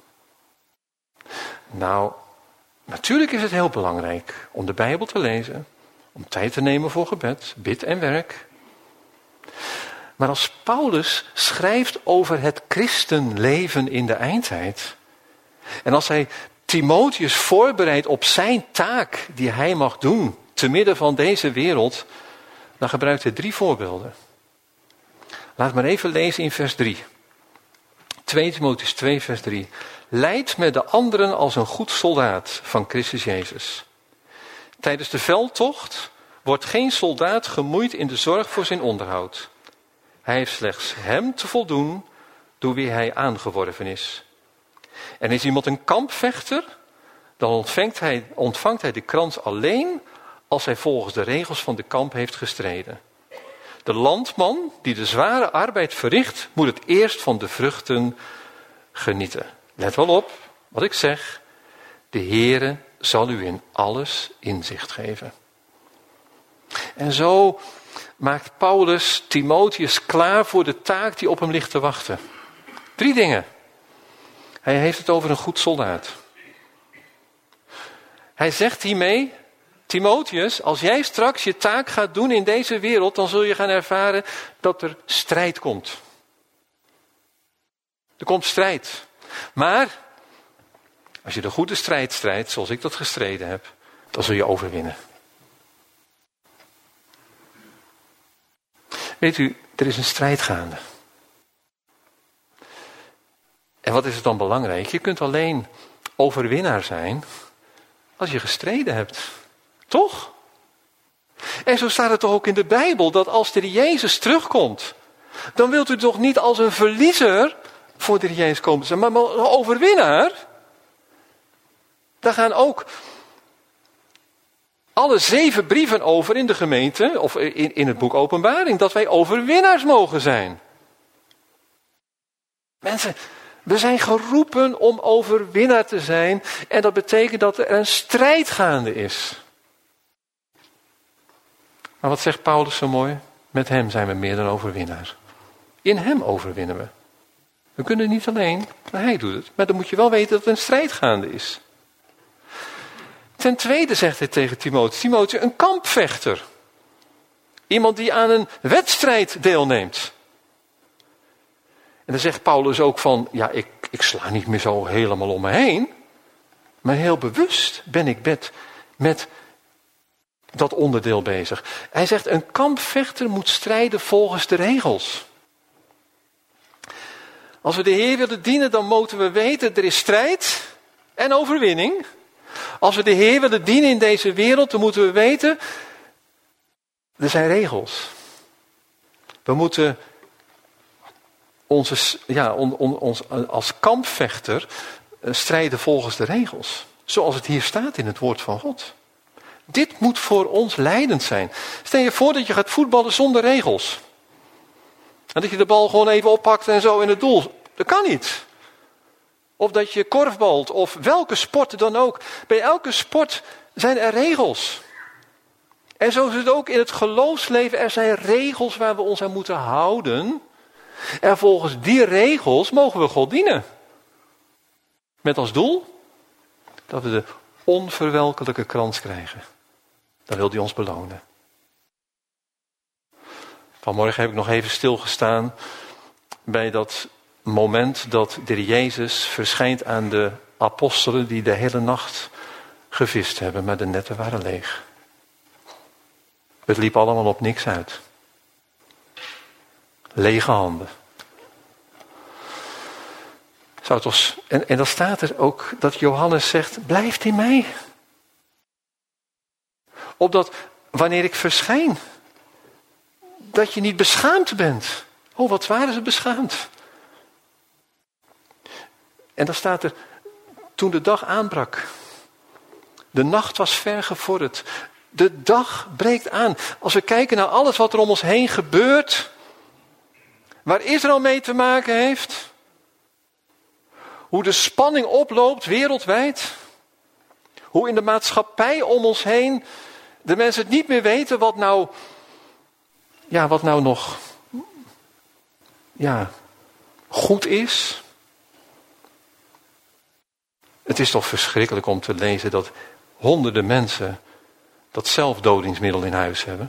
Nou, natuurlijk is het heel belangrijk om de Bijbel te lezen. Om tijd te nemen voor gebed, bid en werk. Maar als Paulus schrijft over het christenleven in de eindtijd. En als hij Timotheus voorbereidt op zijn taak die hij mag doen te midden van deze wereld, dan gebruikt hij drie voorbeelden. Laat maar even lezen in vers drie. twee Timotheus twee vers drie. Leid met de anderen als een goed soldaat van Christus Jezus. Tijdens de veldtocht wordt geen soldaat gemoeid in de zorg voor zijn onderhoud. Hij heeft slechts hem te voldoen door wie hij aangeworven is. En is iemand een kampvechter, dan ontvangt hij, ontvangt hij de krans alleen als hij volgens de regels van de kamp heeft gestreden. De landman die de zware arbeid verricht, moet het eerst van de vruchten genieten. Let wel op wat ik zeg. De Heere zal u in alles inzicht geven. En zo maakt Paulus Timotheus klaar voor de taak die op hem ligt te wachten. Drie dingen. Hij heeft het over een goed soldaat. Hij zegt hiermee, Timotheus, als jij straks je taak gaat doen in deze wereld, dan zul je gaan ervaren dat er strijd komt. Er komt strijd. Maar als je de goede strijd strijdt, zoals ik dat gestreden heb, dan zul je overwinnen. Weet u, er is een strijd gaande. En wat is het dan belangrijk? Je kunt alleen overwinnaar zijn als je gestreden hebt. Toch? En zo staat het toch ook in de Bijbel, dat als de Heer Jezus terugkomt, dan wilt u toch niet als een verliezer voor de Heer Jezus komen zijn, maar als een overwinnaar. Daar gaan ook alle zeven brieven over in de gemeente, of in, in het boek Openbaring, dat wij overwinnaars mogen zijn. Mensen, we zijn geroepen om overwinnaar te zijn en dat betekent dat er een strijd gaande is. Maar wat zegt Paulus zo mooi? Met hem zijn we meer dan overwinnaar. In hem overwinnen we. We kunnen niet alleen, maar hij doet het. Maar dan moet je wel weten dat er een strijd gaande is. Ten tweede zegt hij tegen Timotheus, Timotheus, een kampvechter. Iemand die aan een wedstrijd deelneemt. En dan zegt Paulus ook van, ja, ik, ik sla niet meer zo helemaal om me heen. Maar heel bewust ben ik met, met dat onderdeel bezig. Hij zegt, een kampvechter moet strijden volgens de regels. Als we de Heer willen dienen, dan moeten we weten, er is strijd en overwinning. Als we de Heer willen dienen in deze wereld, dan moeten we weten, er zijn regels. We moeten onze, ja, on, on, ons als kampvechter strijden volgens de regels. Zoals het hier staat in het woord van God. Dit moet voor ons leidend zijn. Stel je voor dat je gaat voetballen zonder regels. En dat je de bal gewoon even oppakt en zo in het doel. Dat kan niet. Of dat je korfbalt of welke sport dan ook. Bij elke sport zijn er regels. En zo is het ook in het geloofsleven. Er zijn regels waar we ons aan moeten houden. En volgens die regels mogen we God dienen. Met als doel dat we de onverwelkelijke krans krijgen. Dan wil hij ons belonen. Vanmorgen heb ik nog even stilgestaan bij dat moment dat de Heer Jezus verschijnt aan de apostelen die de hele nacht gevist hebben, maar de netten waren leeg. Het liep allemaal op niks uit. Lege handen. Zou toch, en, en dan staat er ook dat Johannes zegt, blijft in mij. Opdat wanneer ik verschijn, dat je niet beschaamd bent. Oh, wat waren ze beschaamd. En dan staat er, toen de dag aanbrak. De nacht was ver gevorderd. De dag breekt aan. Als we kijken naar alles wat er om ons heen gebeurt, waar Israël mee te maken heeft, hoe de spanning oploopt wereldwijd, hoe in de maatschappij om ons heen de mensen het niet meer weten wat nou, ja, wat nou nog ja, goed is. Het is toch verschrikkelijk om te lezen dat honderden mensen dat zelfdodingsmiddel in huis hebben.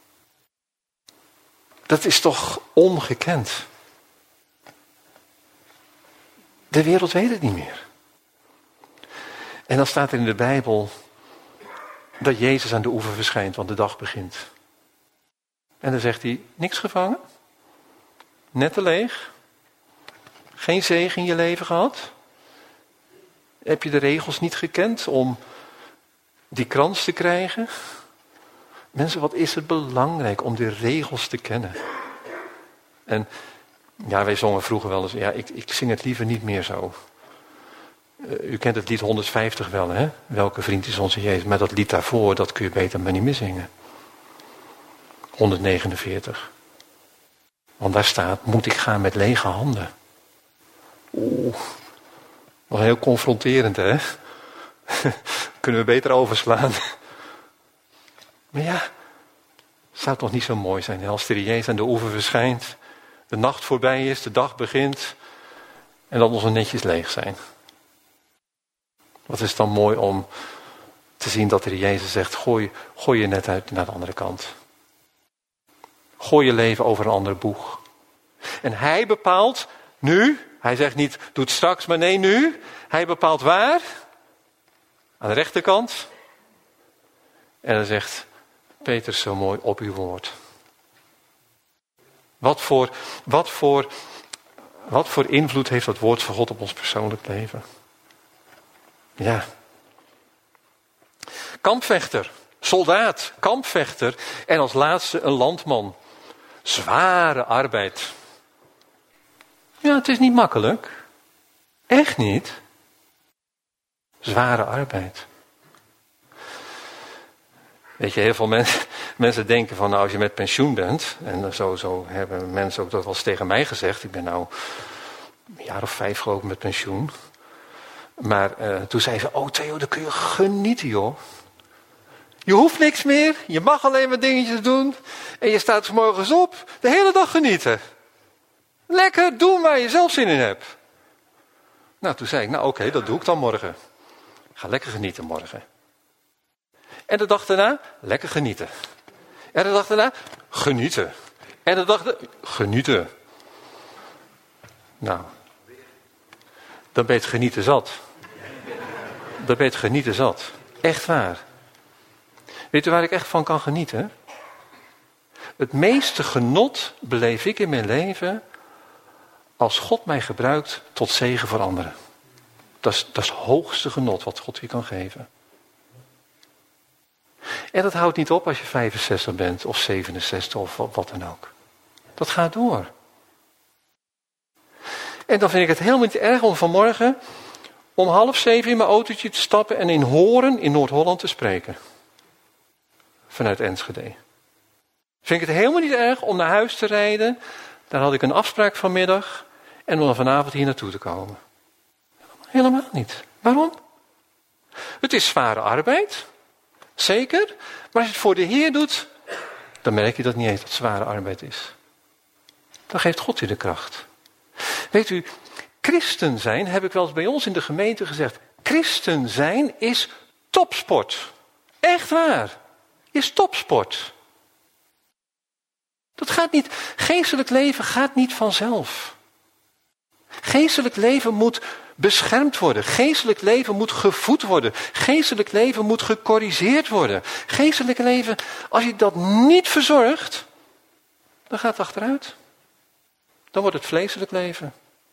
Dat is toch ongekend. De wereld weet het niet meer. En dan staat er in de Bijbel dat Jezus aan de oever verschijnt, want de dag begint. En dan zegt hij, niks gevangen? Net te leeg? Geen zegen in je leven gehad? Heb je de regels niet gekend om die krans te krijgen? Mensen, wat is het belangrijk om de regels te kennen? En ja, wij zongen vroeger wel eens, ja, ik, ik zing het liever niet meer zo. Uh, u kent het lied honderdvijftig wel, hè? Welke vriend is onze Jezus? Maar dat lied daarvoor, dat kun je beter maar niet meer zingen. honderdnegenenveertig. Want daar staat, moet ik gaan met lege handen. Oeh, wel heel confronterend, hè? Kunnen we beter overslaan. Maar ja, het zou toch niet zo mooi zijn, hè? Als de Jezus aan de oever verschijnt, de nacht voorbij is, de dag begint en dat onze netjes leeg zijn. Wat is dan mooi om te zien dat de Jezus zegt, gooi, gooi je net uit naar de andere kant. Gooi je leven over een andere boeg. En hij bepaalt nu, hij zegt niet, doe het straks, maar nee, nu. Hij bepaalt waar? Aan de rechterkant. En dan zegt Petrus zo mooi, op uw woord. Wat voor, wat voor, wat voor invloed heeft dat woord van God op ons persoonlijk leven? Ja. Kampvechter, soldaat, kampvechter en als laatste een landman. Zware arbeid. Ja, het is niet makkelijk. Echt niet. Zware arbeid. Weet je, heel veel mensen, mensen denken van nou, als je met pensioen bent, en zo, zo hebben mensen ook dat wel eens tegen mij gezegd, ik ben nou een jaar of vijf geloof ik met pensioen. Maar uh, toen zei ze, oh Theo, dan kun je genieten joh. Je hoeft niks meer, je mag alleen maar dingetjes doen en je staat 's morgens op, de hele dag genieten. Lekker doen waar je zelf zin in hebt. Nou, toen zei ik, nou oké, okay, dat doe ik dan morgen. Ik ga lekker genieten morgen. En de dag daarna, lekker genieten. En de dag daarna, genieten. En de dag daarna, genieten. Nou, dan ben je het genieten zat. Dan ben je het genieten zat. Echt waar. Weet u waar ik echt van kan genieten? Het meeste genot beleef ik in mijn leven als God mij gebruikt tot zegen voor anderen. Dat is, dat is het hoogste genot wat God je kan geven. En dat houdt niet op als je vijfenzestig bent of zevenenzestig of wat dan ook. Dat gaat door. En dan vind ik het helemaal niet erg om vanmorgen om half zeven in mijn autootje te stappen en in Hoorn in Noord-Holland te spreken. Vanuit Enschede. Vind ik het helemaal niet erg om naar huis te rijden. Daar had ik een afspraak vanmiddag. En om dan vanavond hier naartoe te komen. Helemaal niet. Waarom? Het is zware arbeid. Zeker. Maar als je het voor de Heer doet, dan merk je dat niet eens dat het zware arbeid is. Dan geeft God je de kracht. Weet u, christen zijn, heb ik wel eens bij ons in de gemeente gezegd. Christen zijn is topsport. Echt waar. Is topsport. Dat gaat niet, geestelijk leven gaat niet vanzelf. Geestelijk leven moet beschermd worden. Geestelijk leven moet gevoed worden. Geestelijk leven moet gecorrigeerd worden. Geestelijk leven, als je dat niet verzorgt, dan gaat het achteruit. Dan wordt het vleeselijk leven.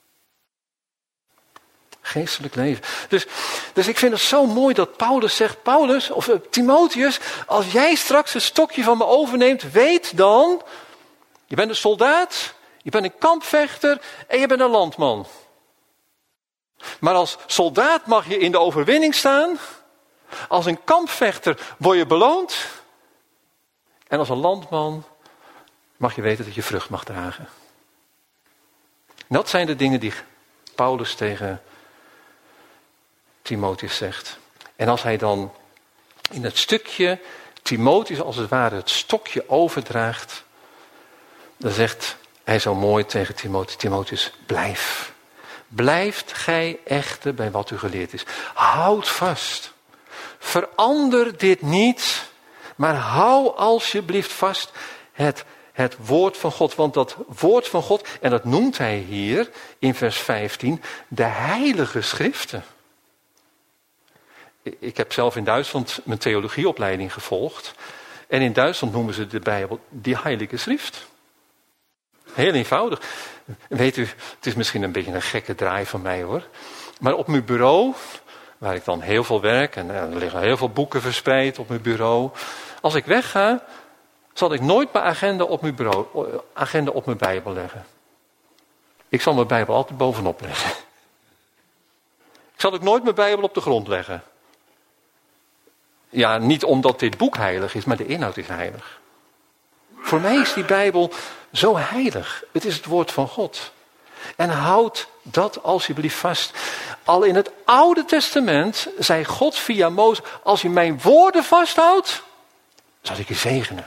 Geestelijk leven. Dus, dus ik vind het zo mooi dat Paulus zegt, Paulus, of uh, Timotheus, als jij straks het stokje van me overneemt, weet dan, je bent een soldaat, je bent een kampvechter en je bent een landman. Maar als soldaat mag je in de overwinning staan, als een kampvechter word je beloond en als een landman mag je weten dat je vrucht mag dragen. Dat zijn de dingen die Paulus tegen Timotheus zegt. En als hij dan in het stukje Timotheus als het ware het stokje overdraagt, dan zegt hij zo mooi tegen Timotheus, Timotheus, blijf. Blijft gij echter bij wat u geleerd is. Houd vast. Verander dit niet, maar hou alsjeblieft vast het Het woord van God, want dat woord van God, en dat noemt hij hier in vers vijftien, de heilige schriften. ik heb zelf in Duitsland mijn theologieopleiding gevolgd. En in Duitsland noemen ze de Bijbel die Heilige Schrift. Heel eenvoudig. Weet u, het is misschien een beetje een gekke draai van mij hoor. Maar op mijn bureau, waar ik dan heel veel werk en er liggen heel veel boeken verspreid op mijn bureau. Als ik wegga, zal ik nooit mijn agenda op mijn bureau, agenda op mijn Bijbel leggen. Ik zal mijn Bijbel altijd bovenop leggen. Ik zal ook nooit mijn Bijbel op de grond leggen. Ja, niet omdat dit boek heilig is, maar de inhoud is heilig. Voor mij is die Bijbel zo heilig. Het is het woord van God. En houd dat alsjeblieft vast. Al in het Oude Testament zei God via Mozes, als je mijn woorden vasthoudt, zal ik je zegenen.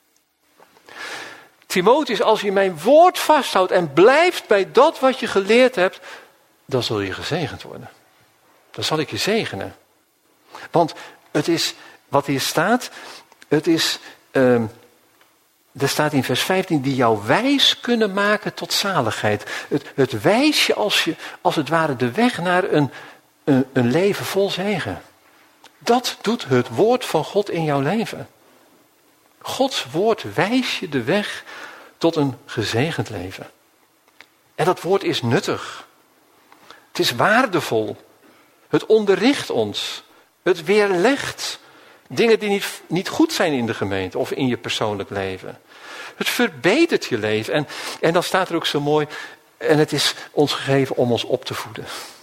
Timotheus, als je mijn woord vasthoudt en blijft bij dat wat je geleerd hebt, dan zul je gezegend worden. Dan zal ik je zegenen. Want het is, wat hier staat, het is, uh, er staat in vers vijftien, die jou wijs kunnen maken tot zaligheid. Het, het wijst je als, je als het ware de weg naar een, een, een leven vol zegen. Dat doet het woord van God in jouw leven. Gods woord wijst je de weg tot een gezegend leven. En dat woord is nuttig. Het is waardevol. Het onderricht ons. Het weerlegt dingen die niet, niet goed zijn in de gemeente of in je persoonlijk leven. Het verbetert je leven. En, en dan staat er ook zo mooi, en het is ons gegeven om ons op te voeden.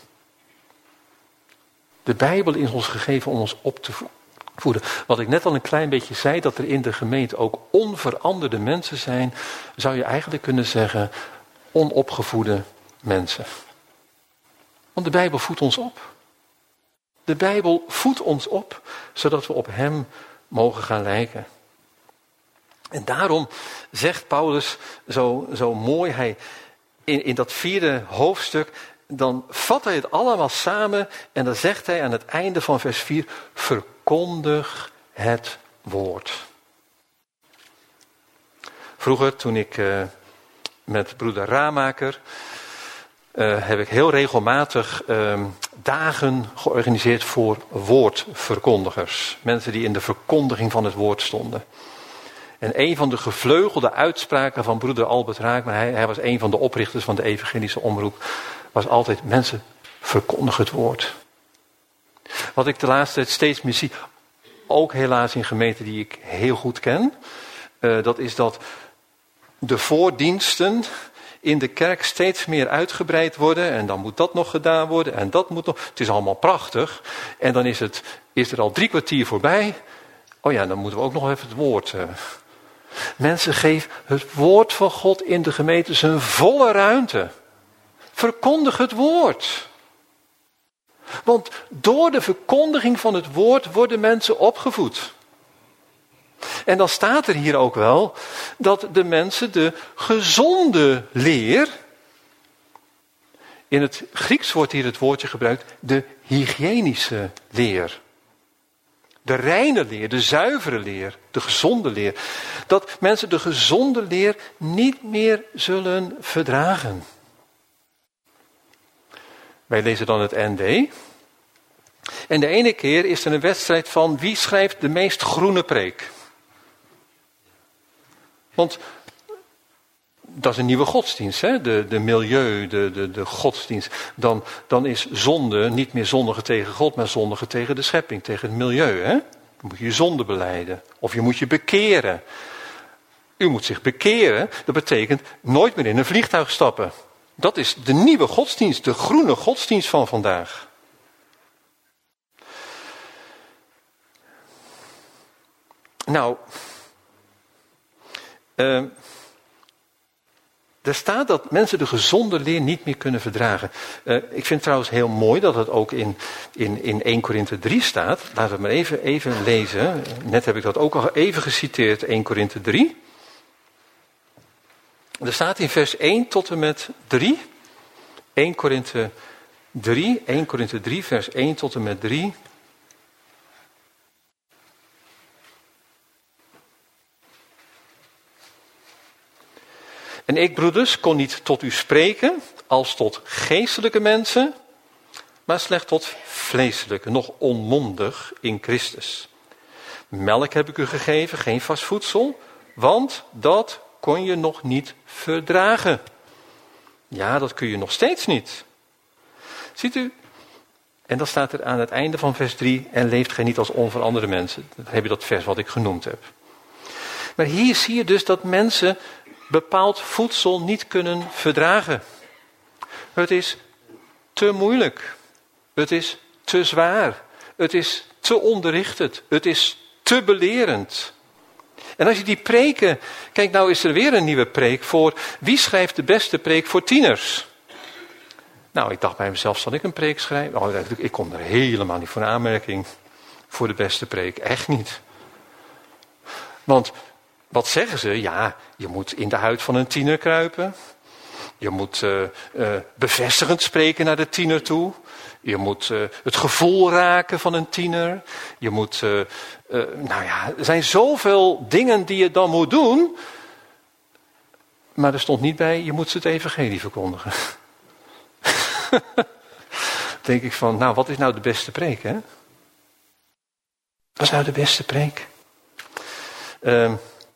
De Bijbel is ons gegeven om ons op te voeden. Wat ik net al een klein beetje zei, dat er in de gemeente ook onveranderde mensen zijn, zou je eigenlijk kunnen zeggen, onopgevoede mensen. Want de Bijbel voedt ons op. De Bijbel voedt ons op, zodat we op hem mogen gaan lijken. En daarom zegt Paulus zo, zo mooi, hij, in, in dat vierde hoofdstuk, dan vat hij het allemaal samen en dan zegt hij aan het einde van vers vier, verkondig het woord. Vroeger, toen ik uh, met broeder Ramaker, uh, heb ik heel regelmatig uh, dagen georganiseerd voor woordverkondigers. Mensen die in de verkondiging van het woord stonden. En een van de gevleugelde uitspraken van broeder Albert Raak, maar hij, hij was een van de oprichters van de evangelische omroep, was altijd, mensen, verkondig het woord. Wat ik de laatste tijd steeds meer zie, ook helaas in gemeenten die ik heel goed ken, uh, dat is dat de voordiensten in de kerk steeds meer uitgebreid worden en dan moet dat nog gedaan worden en dat moet nog. Het is allemaal prachtig en dan is, het, is er al drie kwartier voorbij. Oh ja, dan moeten we ook nog even het woord. Uh. Mensen, geef het woord van God in de gemeente zijn volle ruimte. Verkondig het woord. Want door de verkondiging van het woord worden mensen opgevoed. En dan staat er hier ook wel dat de mensen de gezonde leer, in het Grieks wordt hier het woordje gebruikt, de hygiënische leer. De reine leer, de zuivere leer, de gezonde leer. Dat mensen de gezonde leer niet meer zullen verdragen. Wij lezen dan het N D. En de ene keer is er een wedstrijd van wie schrijft de meest groene preek. Want dat is een nieuwe godsdienst, hè? De, de milieu, de, de, de godsdienst. Dan, dan is zonde niet meer zondige tegen God, maar zondige tegen de schepping, tegen het milieu. Hè? Dan moet je je zonde belijden. Of je moet je bekeren. U moet zich bekeren, dat betekent nooit meer in een vliegtuig stappen. Dat is de nieuwe godsdienst, de groene godsdienst van vandaag. Nou, uh, er staat dat mensen de gezonde leer niet meer kunnen verdragen. Uh, ik vind het trouwens heel mooi dat het ook in, in, in Eerste Korinthe drie staat. Laten we het maar even, even lezen. Net heb ik dat ook al even geciteerd, Eerste Korinthe drie. Er staat in vers één tot en met drie. Eerste Korinthe drie, Eerste Korinthe drie, vers één tot en met drie. En ik, broeders, kon niet tot u spreken als tot geestelijke mensen, maar slechts tot vleeselijk, nog onmondig in Christus. Melk heb ik u gegeven, geen vast voedsel, want dat kon je nog niet verdragen. Ja, dat kun je nog steeds niet. Ziet u? En dan staat er aan het einde van vers drie, en leeft gij niet als onveranderde mensen. Dan heb je dat vers wat ik genoemd heb. Maar hier zie je dus dat mensen bepaald voedsel niet kunnen verdragen. Het is te moeilijk. Het is te zwaar. Het is te onderrichtend. Het is te belerend. En als je die preken... Kijk, nou is er weer een nieuwe preek voor... Wie schrijft de beste preek voor tieners? Nou, ik dacht bij mezelf, zal ik een preek schrijven? Oh, ik kom er helemaal niet voor een aanmerking. Voor de beste preek. Echt niet. Want... Wat zeggen ze? Ja, je moet in de huid van een tiener kruipen. Je moet uh, uh, bevestigend spreken naar de tiener toe. Je moet uh, het gevoel raken van een tiener. Je moet, uh, uh, nou ja, er zijn zoveel dingen die je dan moet doen. Maar er stond niet bij, je moet ze het evangelie verkondigen. Denk ik van, nou wat is nou de beste preek, hè? Wat is nou de beste preek? Uh,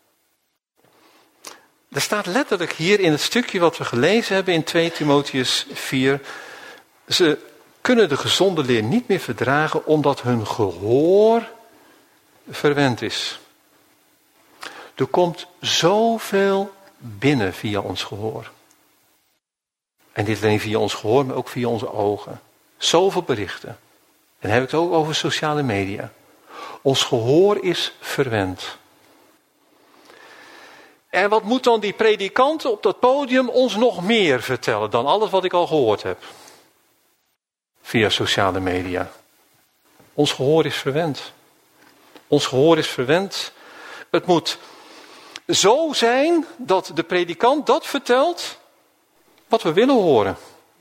Er staat letterlijk hier in het stukje wat we gelezen hebben in twee Timotheüs vier. Ze kunnen de gezonde leer niet meer verdragen omdat hun gehoor verwend is. Er komt zoveel binnen via ons gehoor. En niet alleen via ons gehoor, maar ook via onze ogen. Zoveel berichten. En dan heb ik het ook over sociale media. Ons gehoor is verwend. En wat moet dan die predikant op dat podium ons nog meer vertellen dan alles wat ik al gehoord heb? Via sociale media. Ons gehoor is verwend. Ons gehoor is verwend. Het moet zo zijn dat de predikant dat vertelt wat we willen horen.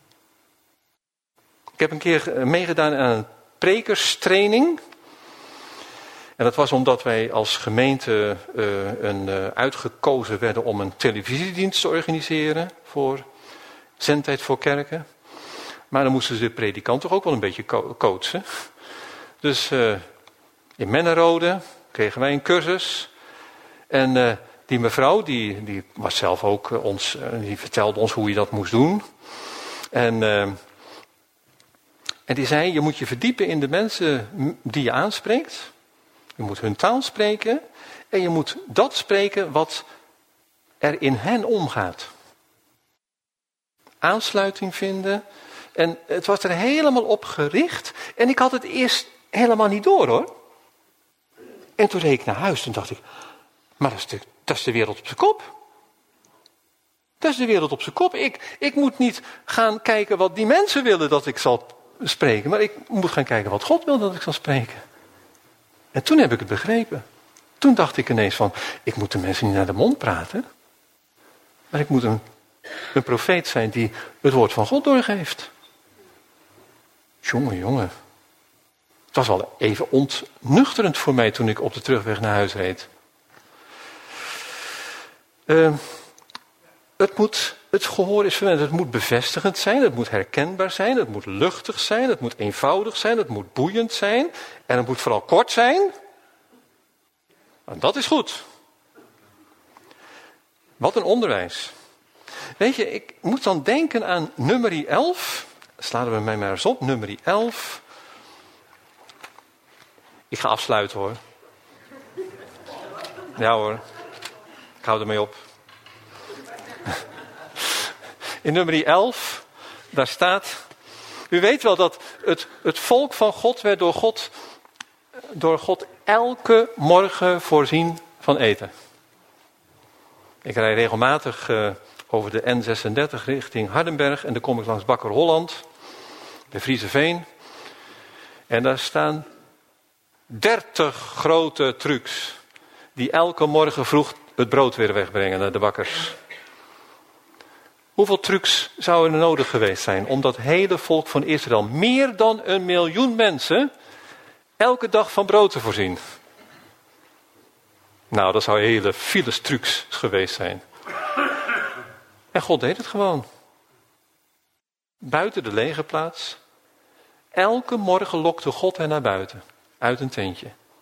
Ik heb een keer meegedaan aan een prekerstraining. En dat was omdat wij als gemeente uh, een, uh, uitgekozen werden om een televisiedienst te organiseren voor zendtijd voor kerken. Maar dan moesten ze de predikant toch ook wel een beetje co- coachen. Dus uh, in Mennerode kregen wij een cursus. En uh, die mevrouw, die, die was zelf ook uh, ons, uh, die vertelde ons hoe je dat moest doen. En, uh, en die zei, je moet je verdiepen in de mensen die je aanspreekt. Je moet hun taal spreken en je moet dat spreken wat er in hen omgaat. Aansluiting vinden. En het was er helemaal op gericht. En ik had het eerst helemaal niet door hoor. En toen reed ik naar huis en dacht ik, maar dat is de, dat is de wereld op zijn kop. Dat is de wereld op zijn kop. Ik, ik moet niet gaan kijken wat die mensen willen dat ik zal spreken. Maar ik moet gaan kijken wat God wil dat ik zal spreken. En toen heb ik het begrepen. Toen dacht ik ineens van, ik moet de mensen niet naar de mond praten. Maar ik moet een, een profeet zijn die het woord van God doorgeeft. Jongen, jongen. Het was wel even ontnuchterend voor mij toen ik op de terugweg naar huis reed. Uh, het, moet, het gehoor is verwend. Het moet bevestigend zijn. Het moet herkenbaar zijn. Het moet luchtig zijn. Het moet eenvoudig zijn. Het moet boeiend zijn. En het moet vooral kort zijn. En dat is goed. Wat een onderwijs. Weet je, ik moet dan denken aan nummer elf. Slaan we mij maar eens op. Nummer elf. Ik ga afsluiten hoor. Ja hoor. Ik hou ermee op. In nummer elf, daar staat... U weet wel dat het, het volk van God werd door God, door God elke morgen voorzien van eten. Ik rijd regelmatig uh, over de N zesendertig richting Hardenberg en dan kom ik langs Bakker Holland, bij Frieseveen. En daar staan dertig grote trucks die elke morgen vroeg het brood weer wegbrengen naar de bakkers. Hoeveel trucks zouden er nodig geweest zijn om dat hele volk van Israël, meer dan een miljoen mensen, elke dag van brood te voorzien? Nou, dat zou hele files trucs geweest zijn. En God deed het gewoon. Buiten de legerplaats. Elke morgen lokte God hen naar buiten, uit een tentje.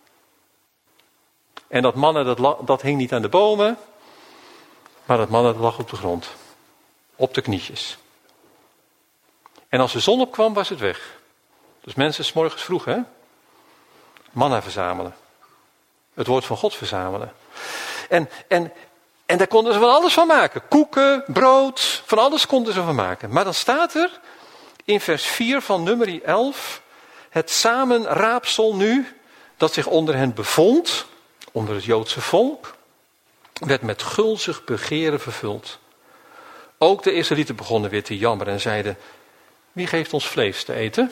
En dat manna, dat, la- dat hing niet aan de bomen, maar dat manna dat lag op de grond. Op de knietjes. En als de zon opkwam, was het weg. Dus mensen 's morgens vroeg, hè? Manna verzamelen. Het woord van God verzamelen. En, en, en daar konden ze van alles van maken. Koeken, brood, van alles konden ze van maken. Maar dan staat er in vers vier van Numeri elf... het samenraapsel nu, dat zich onder hen bevond, onder het Joodse volk, werd met gulzig begeren vervuld. Ook de Israëlieten begonnen weer te jammeren en zeiden: wie geeft ons vlees te eten?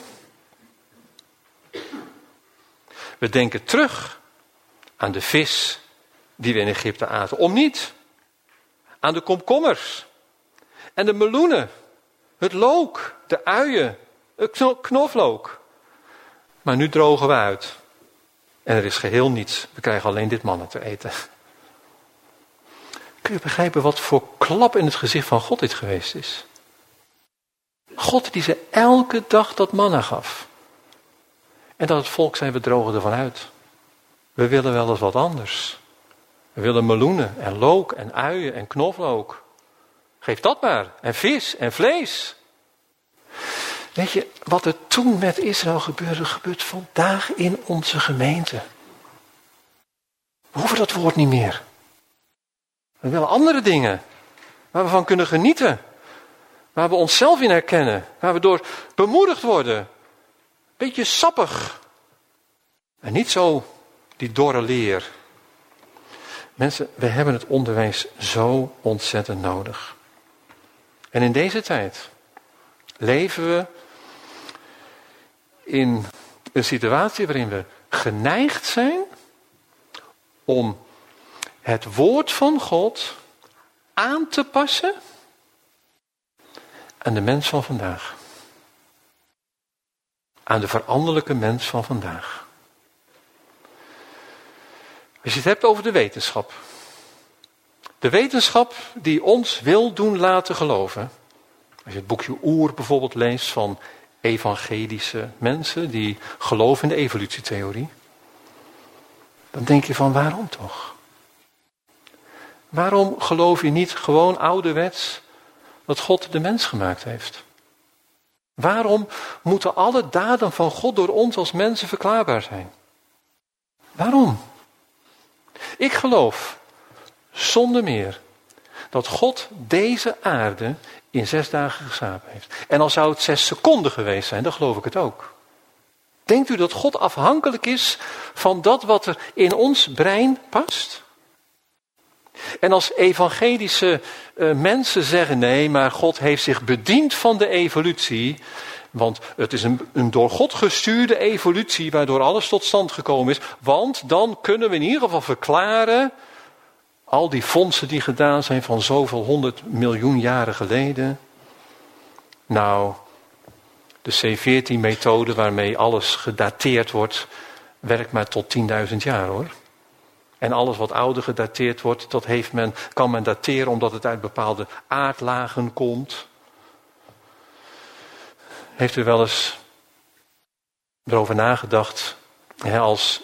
We denken terug aan de vis die we in Egypte aten. Om niet. Aan de komkommers. En de meloenen. Het look. De uien. Het knoflook. Maar nu drogen we uit. En er is geheel niets. We krijgen alleen dit manna te eten. Kun je begrijpen wat voor klap in het gezicht van God dit geweest is? God die ze elke dag dat manna gaf. En dat het volk zei: we drogen ervan uit. We willen wel eens wat anders. We willen meloenen en look en uien en knoflook. Geef dat maar. En vis en vlees. Weet je, wat er toen met Israël gebeurde, gebeurt vandaag in onze gemeente. We hoeven dat woord niet meer. We willen andere dingen. Waar we van kunnen genieten. Waar we onszelf in herkennen. Waar we door bemoedigd worden. Beetje sappig. En niet zo die dorre leer. Mensen, we hebben het onderwijs zo ontzettend nodig. En in deze tijd leven we in een situatie waarin we geneigd zijn om het woord van God aan te passen aan de mens van vandaag. Aan de veranderlijke mens van vandaag. Als je het hebt over de wetenschap. De wetenschap die ons wil doen laten geloven. Als je het boekje Oer bijvoorbeeld leest van evangelische mensen die geloven in de evolutietheorie. Dan denk je van: waarom toch? Waarom geloof je niet gewoon ouderwets dat God de mens gemaakt heeft? Waarom moeten alle daden van God door ons als mensen verklaarbaar zijn? Waarom? Ik geloof zonder meer dat God deze aarde in zes dagen geschapen heeft. En al zou het zes seconden geweest zijn, dan geloof ik het ook. Denkt u dat God afhankelijk is van dat wat er in ons brein past? En als evangelische uh, mensen zeggen: nee, maar God heeft zich bediend van de evolutie. Want het is een, een door God gestuurde evolutie waardoor alles tot stand gekomen is. Want dan kunnen we in ieder geval verklaren al die vondsten die gedaan zijn van zoveel honderd miljoen jaren geleden. Nou, de C veertien methode waarmee alles gedateerd wordt, werkt maar tot tienduizend jaar hoor. En alles wat ouder gedateerd wordt, dat heeft men, kan men dateren omdat het uit bepaalde aardlagen komt. Heeft u wel eens erover nagedacht, hè, als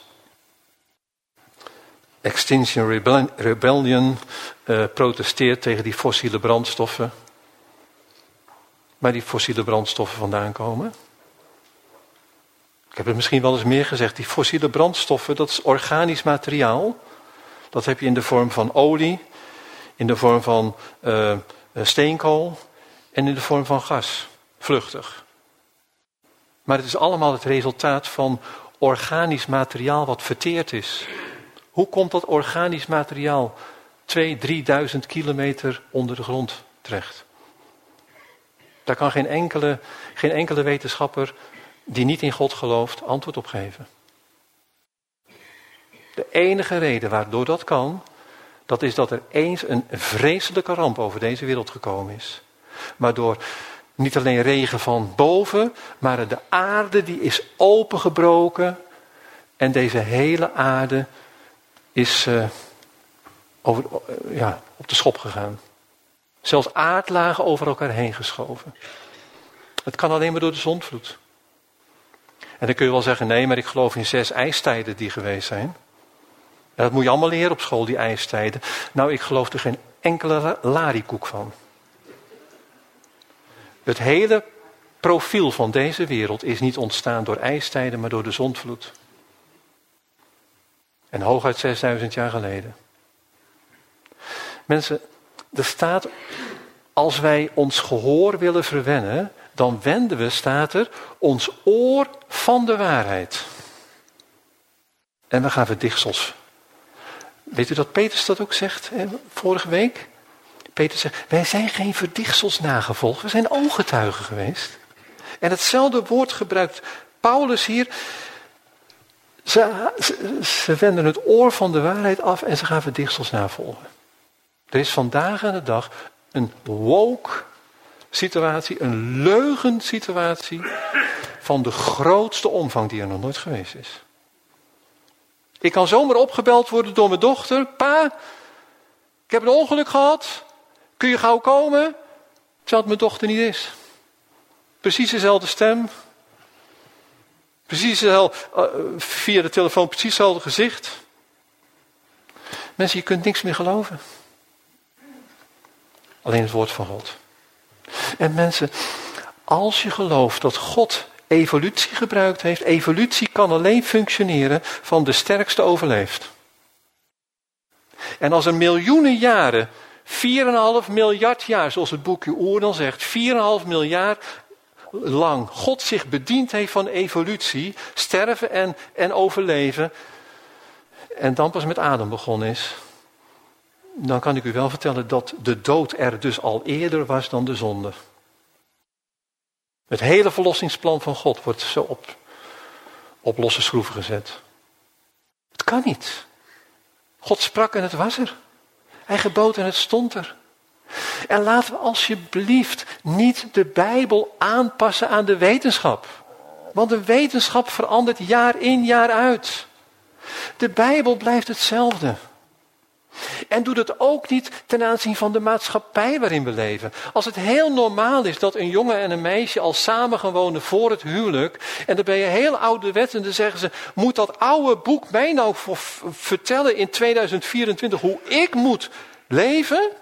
Extinction Rebellion uh, protesteert tegen die fossiele brandstoffen, waar die fossiele brandstoffen vandaan komen? Ik heb het misschien wel eens meer gezegd. Die fossiele brandstoffen, dat is organisch materiaal. Dat heb je in de vorm van olie, in de vorm van uh, steenkool en in de vorm van gas. Vluchtig. Maar het is allemaal het resultaat van organisch materiaal wat verteerd is. Hoe komt dat organisch materiaal tweeduizend, drieduizend kilometer onder de grond terecht? Daar kan geen enkele, geen enkele wetenschapper die niet in God gelooft antwoord op geven. De enige reden waardoor dat kan, dat is dat er eens een vreselijke ramp over deze wereld gekomen is. Waardoor niet alleen regen van boven, maar de aarde die is opengebroken en deze hele aarde is uh, over, uh, ja, op de schop gegaan. Zelfs aardlagen over elkaar heen geschoven. Het kan alleen maar door de zondvloed. En dan kun je wel zeggen, nee, maar ik geloof in zes ijstijden die geweest zijn. En dat moet je allemaal leren op school, die ijstijden. Nou, ik geloof er geen enkele lariekoek van. Het hele profiel van deze wereld is niet ontstaan door ijstijden, maar door de zondvloed. En hooguit zesduizend jaar geleden. Mensen, er staat, als wij ons gehoor willen verwennen, dan wenden we, staat er, ons oor van de waarheid. En we gaan verdichtsels. Weet u dat Petrus dat ook zegt, hè, vorige week? Petrus zegt, wij zijn geen verdichtsels nagevolgd, we zijn ooggetuigen geweest. En hetzelfde woord gebruikt Paulus hier. Ze, ze, ze wenden het oor van de waarheid af en ze gaan verdichtsels navolgen. Er is vandaag aan de dag een woke situatie, een leugensituatie van de grootste omvang die er nog nooit geweest is. Ik kan zomaar opgebeld worden door mijn dochter. Pa, ik heb een ongeluk gehad. Kun je gauw komen? Terwijl het mijn dochter niet is. Precies dezelfde stem. Precies dezelfde, uh, via de telefoon precies hetzelfde gezicht. Mensen, je kunt niks meer geloven. Alleen het woord van God. En mensen, als je gelooft dat God evolutie gebruikt heeft. Evolutie kan alleen functioneren van de sterkste overleeft. En als er miljoenen jaren, vier komma vijf miljard jaar, zoals het boekje Oer dan zegt, vier komma vijf miljard lang God zich bediend heeft van evolutie, sterven en, en overleven, en dan pas met Adam begonnen is, dan kan ik u wel vertellen dat de dood er dus al eerder was dan de zonde. Het hele verlossingsplan van God wordt zo op, op losse schroeven gezet. Het kan niet. God sprak en het was er. Hij gebood en het stond er. En laten we alsjeblieft niet de Bijbel aanpassen aan de wetenschap. Want de wetenschap verandert jaar in jaar uit. De Bijbel blijft hetzelfde. En doe dat ook niet ten aanzien van de maatschappij waarin we leven. Als het heel normaal is dat een jongen en een meisje al samen gaan wonen voor het huwelijk. En dan ben je heel ouderwets en dan zeggen ze, moet dat oude boek mij nou voor vertellen in tweeduizend vierentwintig hoe ik moet leven?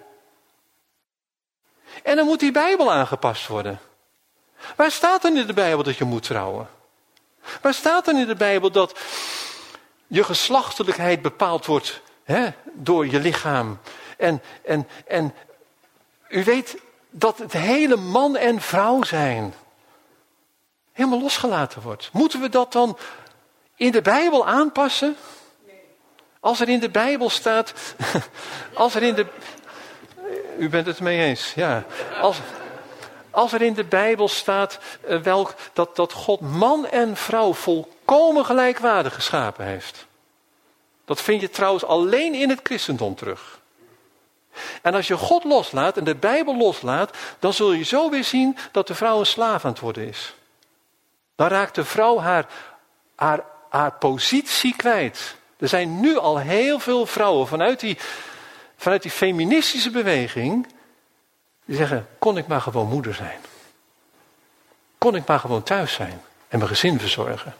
En dan moet die Bijbel aangepast worden. Waar staat er in de Bijbel dat je moet trouwen? Waar staat er in de Bijbel dat je geslachtelijkheid bepaald wordt, hè, door je lichaam? En, en, en u weet dat het hele man en vrouw zijn helemaal losgelaten wordt. Moeten we dat dan in de Bijbel aanpassen? Als er in de Bijbel staat, als er in de... U bent het mee eens, ja. Als, als er in de Bijbel staat uh, welk, dat, dat God man en vrouw volkomen gelijkwaardig geschapen heeft. Dat vind je trouwens alleen in het christendom terug. En als je God loslaat en de Bijbel loslaat, dan zul je zo weer zien dat de vrouw een slaaf aan het worden is. Dan raakt de vrouw haar, haar, haar positie kwijt. Er zijn nu al heel veel vrouwen vanuit die... Vanuit die feministische beweging, die zeggen, kon ik maar gewoon moeder zijn. Kon ik maar gewoon thuis zijn en mijn gezin verzorgen.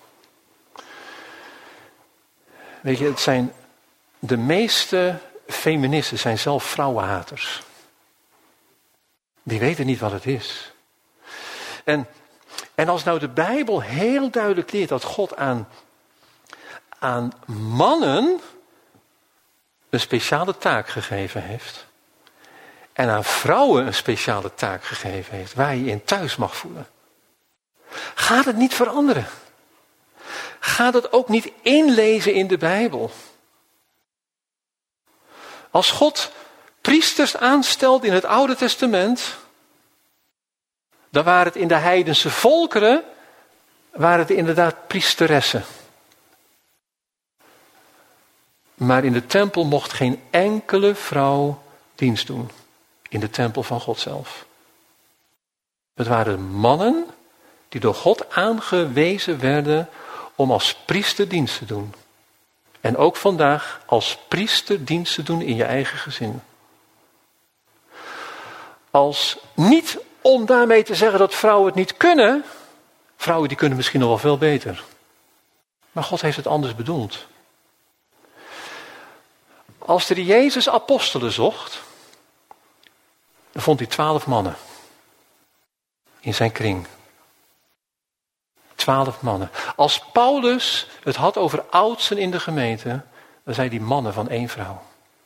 Weet je, het zijn, de meeste feministen zijn zelf vrouwenhaters. Die weten niet wat het is. En, en als nou de Bijbel heel duidelijk leert dat God aan, aan mannen een speciale taak gegeven heeft. En aan vrouwen een speciale taak gegeven heeft. Waar je in thuis mag voelen. Gaat het niet veranderen? Gaat het ook niet inlezen in de Bijbel? Als God priesters aanstelt in het Oude Testament. Dan waren het in de heidense volkeren. Waren het inderdaad priesteressen. Maar in de tempel mocht geen enkele vrouw dienst doen. In de tempel van God zelf. Het waren mannen die door God aangewezen werden om als priester dienst te doen. En ook vandaag als priester dienst te doen in je eigen gezin. Als niet om daarmee te zeggen dat vrouwen het niet kunnen, Vrouwen die kunnen misschien nog wel veel beter. Maar God heeft het anders bedoeld. Als de Jezus apostelen zocht, dan vond hij twaalf mannen in zijn kring. Twaalf mannen. Als Paulus het had over oudsten in de gemeente, dan zijn die mannen van één vrouw.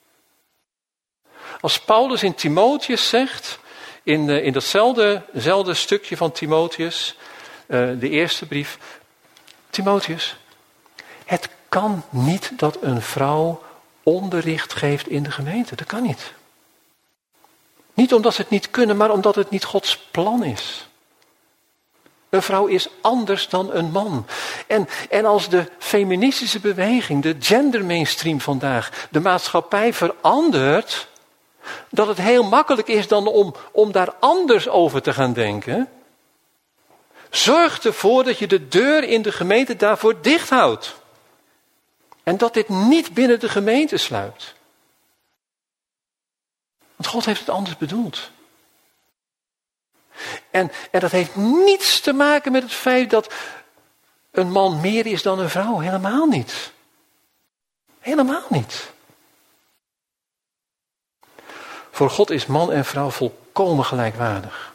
Als Paulus in Timotheus zegt, in, uh, in datzelfde, datzelfde stukje van Timotheus, uh, de eerste brief, Timotheus, het kan niet dat een vrouw onderricht geeft in de gemeente. Dat kan niet. Niet omdat ze het niet kunnen, maar omdat het niet Gods plan is. Een vrouw is anders dan een man. En, en als de feministische beweging, de gender mainstream vandaag, de maatschappij verandert, dat het heel makkelijk is dan om, om daar anders over te gaan denken. Zorg ervoor dat je de deur in de gemeente daarvoor dicht houdt. En dat dit niet binnen de gemeente sluipt. Want God heeft het anders bedoeld. En, en dat heeft niets te maken met het feit dat een man meer is dan een vrouw. Helemaal niet. Helemaal niet. Voor God is man en vrouw volkomen gelijkwaardig.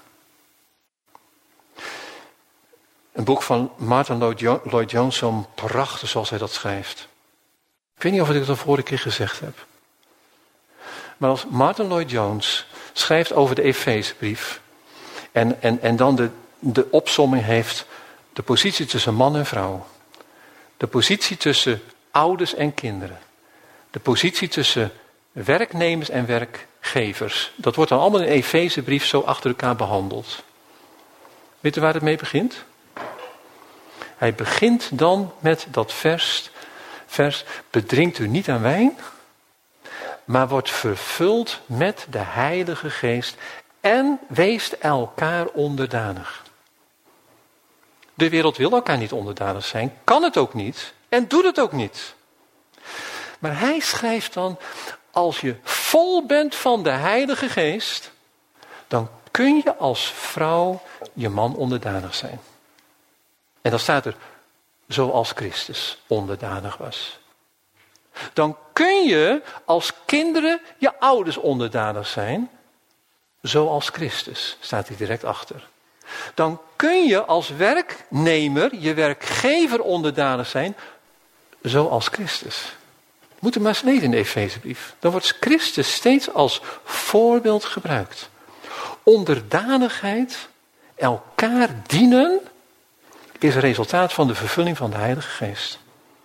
Een boek van Martin Lloyd-Jones, zo'n prachtig zoals hij dat schrijft. Ik weet niet of ik het de vorige keer gezegd heb. Maar als Martin Lloyd-Jones schrijft over de Efezebrief en, en, en dan de, de opsomming heeft, de positie tussen man en vrouw, de positie tussen ouders en kinderen, de positie tussen werknemers en werkgevers, dat wordt dan allemaal in de Efezebrief zo achter elkaar behandeld. Weet u waar het mee begint? Hij begint dan met dat vers, vers, bedrinkt u niet aan wijn, maar wordt vervuld met de Heilige Geest en weest elkaar onderdanig. De wereld wil elkaar niet onderdanig zijn, kan het ook niet en doet het ook niet. Maar hij schrijft dan, als je vol bent van de Heilige Geest, dan kun je als vrouw je man onderdanig zijn. En dan staat er, zoals Christus onderdanig was. Dan kun je als kinderen je ouders onderdanig zijn, zoals Christus, staat hier direct achter. Dan kun je als werknemer je werkgever onderdanig zijn, zoals Christus. Moet u maar eens lezen in de Efezebrief. Dan wordt Christus steeds als voorbeeld gebruikt. Onderdanigheid, elkaar dienen, is een resultaat van de vervulling van de Heilige Geest.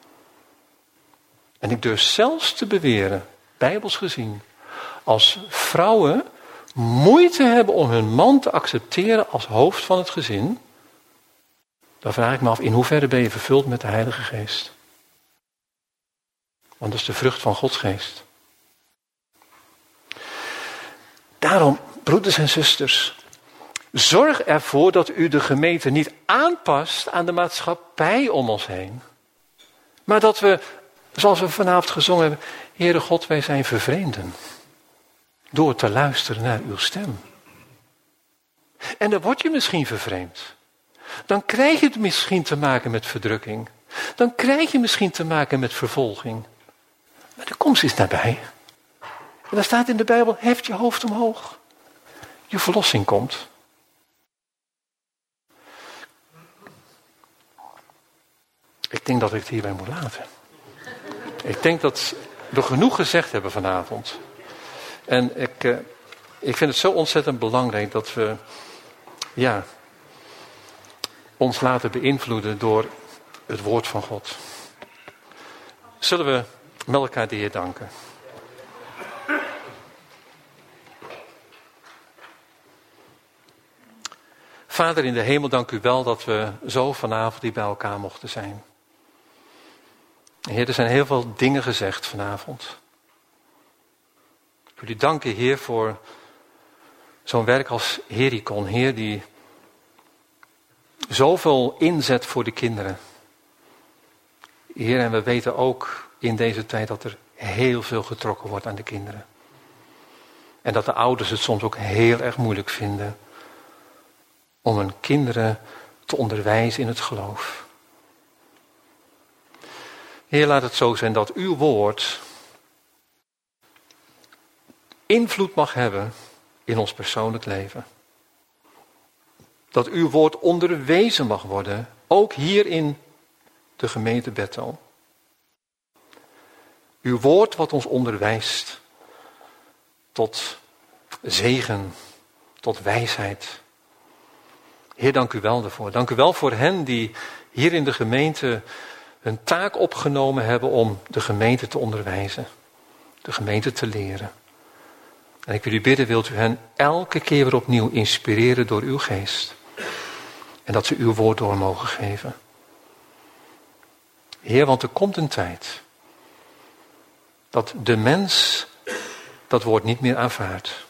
En ik durf zelfs te beweren, bijbels gezien, als vrouwen moeite hebben om hun man te accepteren als hoofd van het gezin, dan vraag ik me af, in hoeverre ben je vervuld met de Heilige Geest? Want dat is de vrucht van Gods Geest. Daarom, broeders en zusters, zorg ervoor dat u de gemeente niet aanpast aan de maatschappij om ons heen. Maar dat we, zoals we vanavond gezongen hebben, Heere God, wij zijn vervreemden. Door te luisteren naar uw stem. En dan word je misschien vervreemd. Dan krijg je het misschien te maken met verdrukking. Dan krijg je misschien te maken met vervolging. Maar de komst is nabij. En dan staat in de Bijbel, heft je hoofd omhoog. Je verlossing komt. Ik denk dat ik het hierbij moet laten. Ik denk dat we genoeg gezegd hebben vanavond. En ik, uh, ik vind het zo ontzettend belangrijk dat we ja, ons laten beïnvloeden door het woord van God. Zullen we met elkaar de Heer danken. Vader in de hemel, dank u wel dat we zo vanavond hier bij elkaar mochten zijn. Heer, er zijn heel veel dingen gezegd vanavond. Ik wil u danken, Heer, voor zo'n werk als Herikon. Heer, die zoveel inzet voor de kinderen. Heer, en we weten ook in deze tijd dat er heel veel getrokken wordt aan de kinderen. En dat de ouders het soms ook heel erg moeilijk vinden om hun kinderen te onderwijzen in het geloof. Heer, laat het zo zijn dat uw woord invloed mag hebben in ons persoonlijk leven. Dat uw woord onderwezen mag worden, ook hier in de gemeente Bethel. Uw woord wat ons onderwijst tot zegen, tot wijsheid. Heer, dank u wel daarvoor. Dank u wel voor hen die hier in de gemeente hun taak opgenomen hebben om de gemeente te onderwijzen. De gemeente te leren. En ik wil u bidden, wilt u hen elke keer weer opnieuw inspireren door uw geest. En dat ze uw woord door mogen geven. Heer, want er komt een tijd dat de mens dat woord niet meer aanvaardt.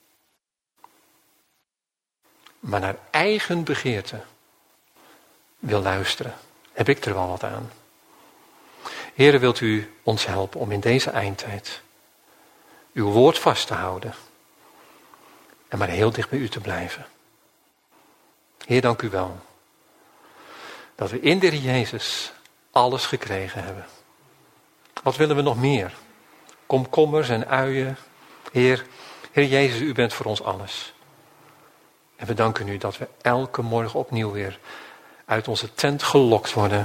Maar naar eigen begeerte wil luisteren. Heb ik er wel wat aan. Heere, wilt u ons helpen om in deze eindtijd uw woord vast te houden. En maar heel dicht bij u te blijven. Heer, dank u wel. Dat we in de Heer Jezus alles gekregen hebben. Wat willen we nog meer? Komkommers en uien. Heer, Heer Jezus, u bent voor ons alles. En we danken u dat we elke morgen opnieuw weer uit onze tent gelokt worden.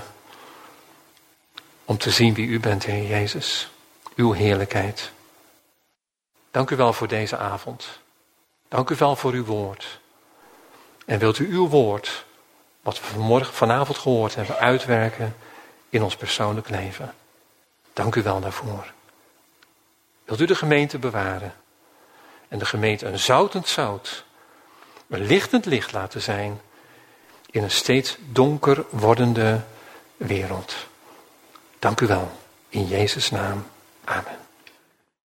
Om te zien wie u bent, Heer Jezus. Uw heerlijkheid. Dank u wel voor deze avond. Dank u wel voor uw woord. En wilt u uw woord, wat we vanmorgen, vanavond gehoord hebben, uitwerken in ons persoonlijk leven. Dank u wel daarvoor. Wilt u de gemeente bewaren. En de gemeente een zoutend zout, een lichtend licht laten zijn in een steeds donker wordende wereld. Dank u wel. In Jezus' naam. Amen.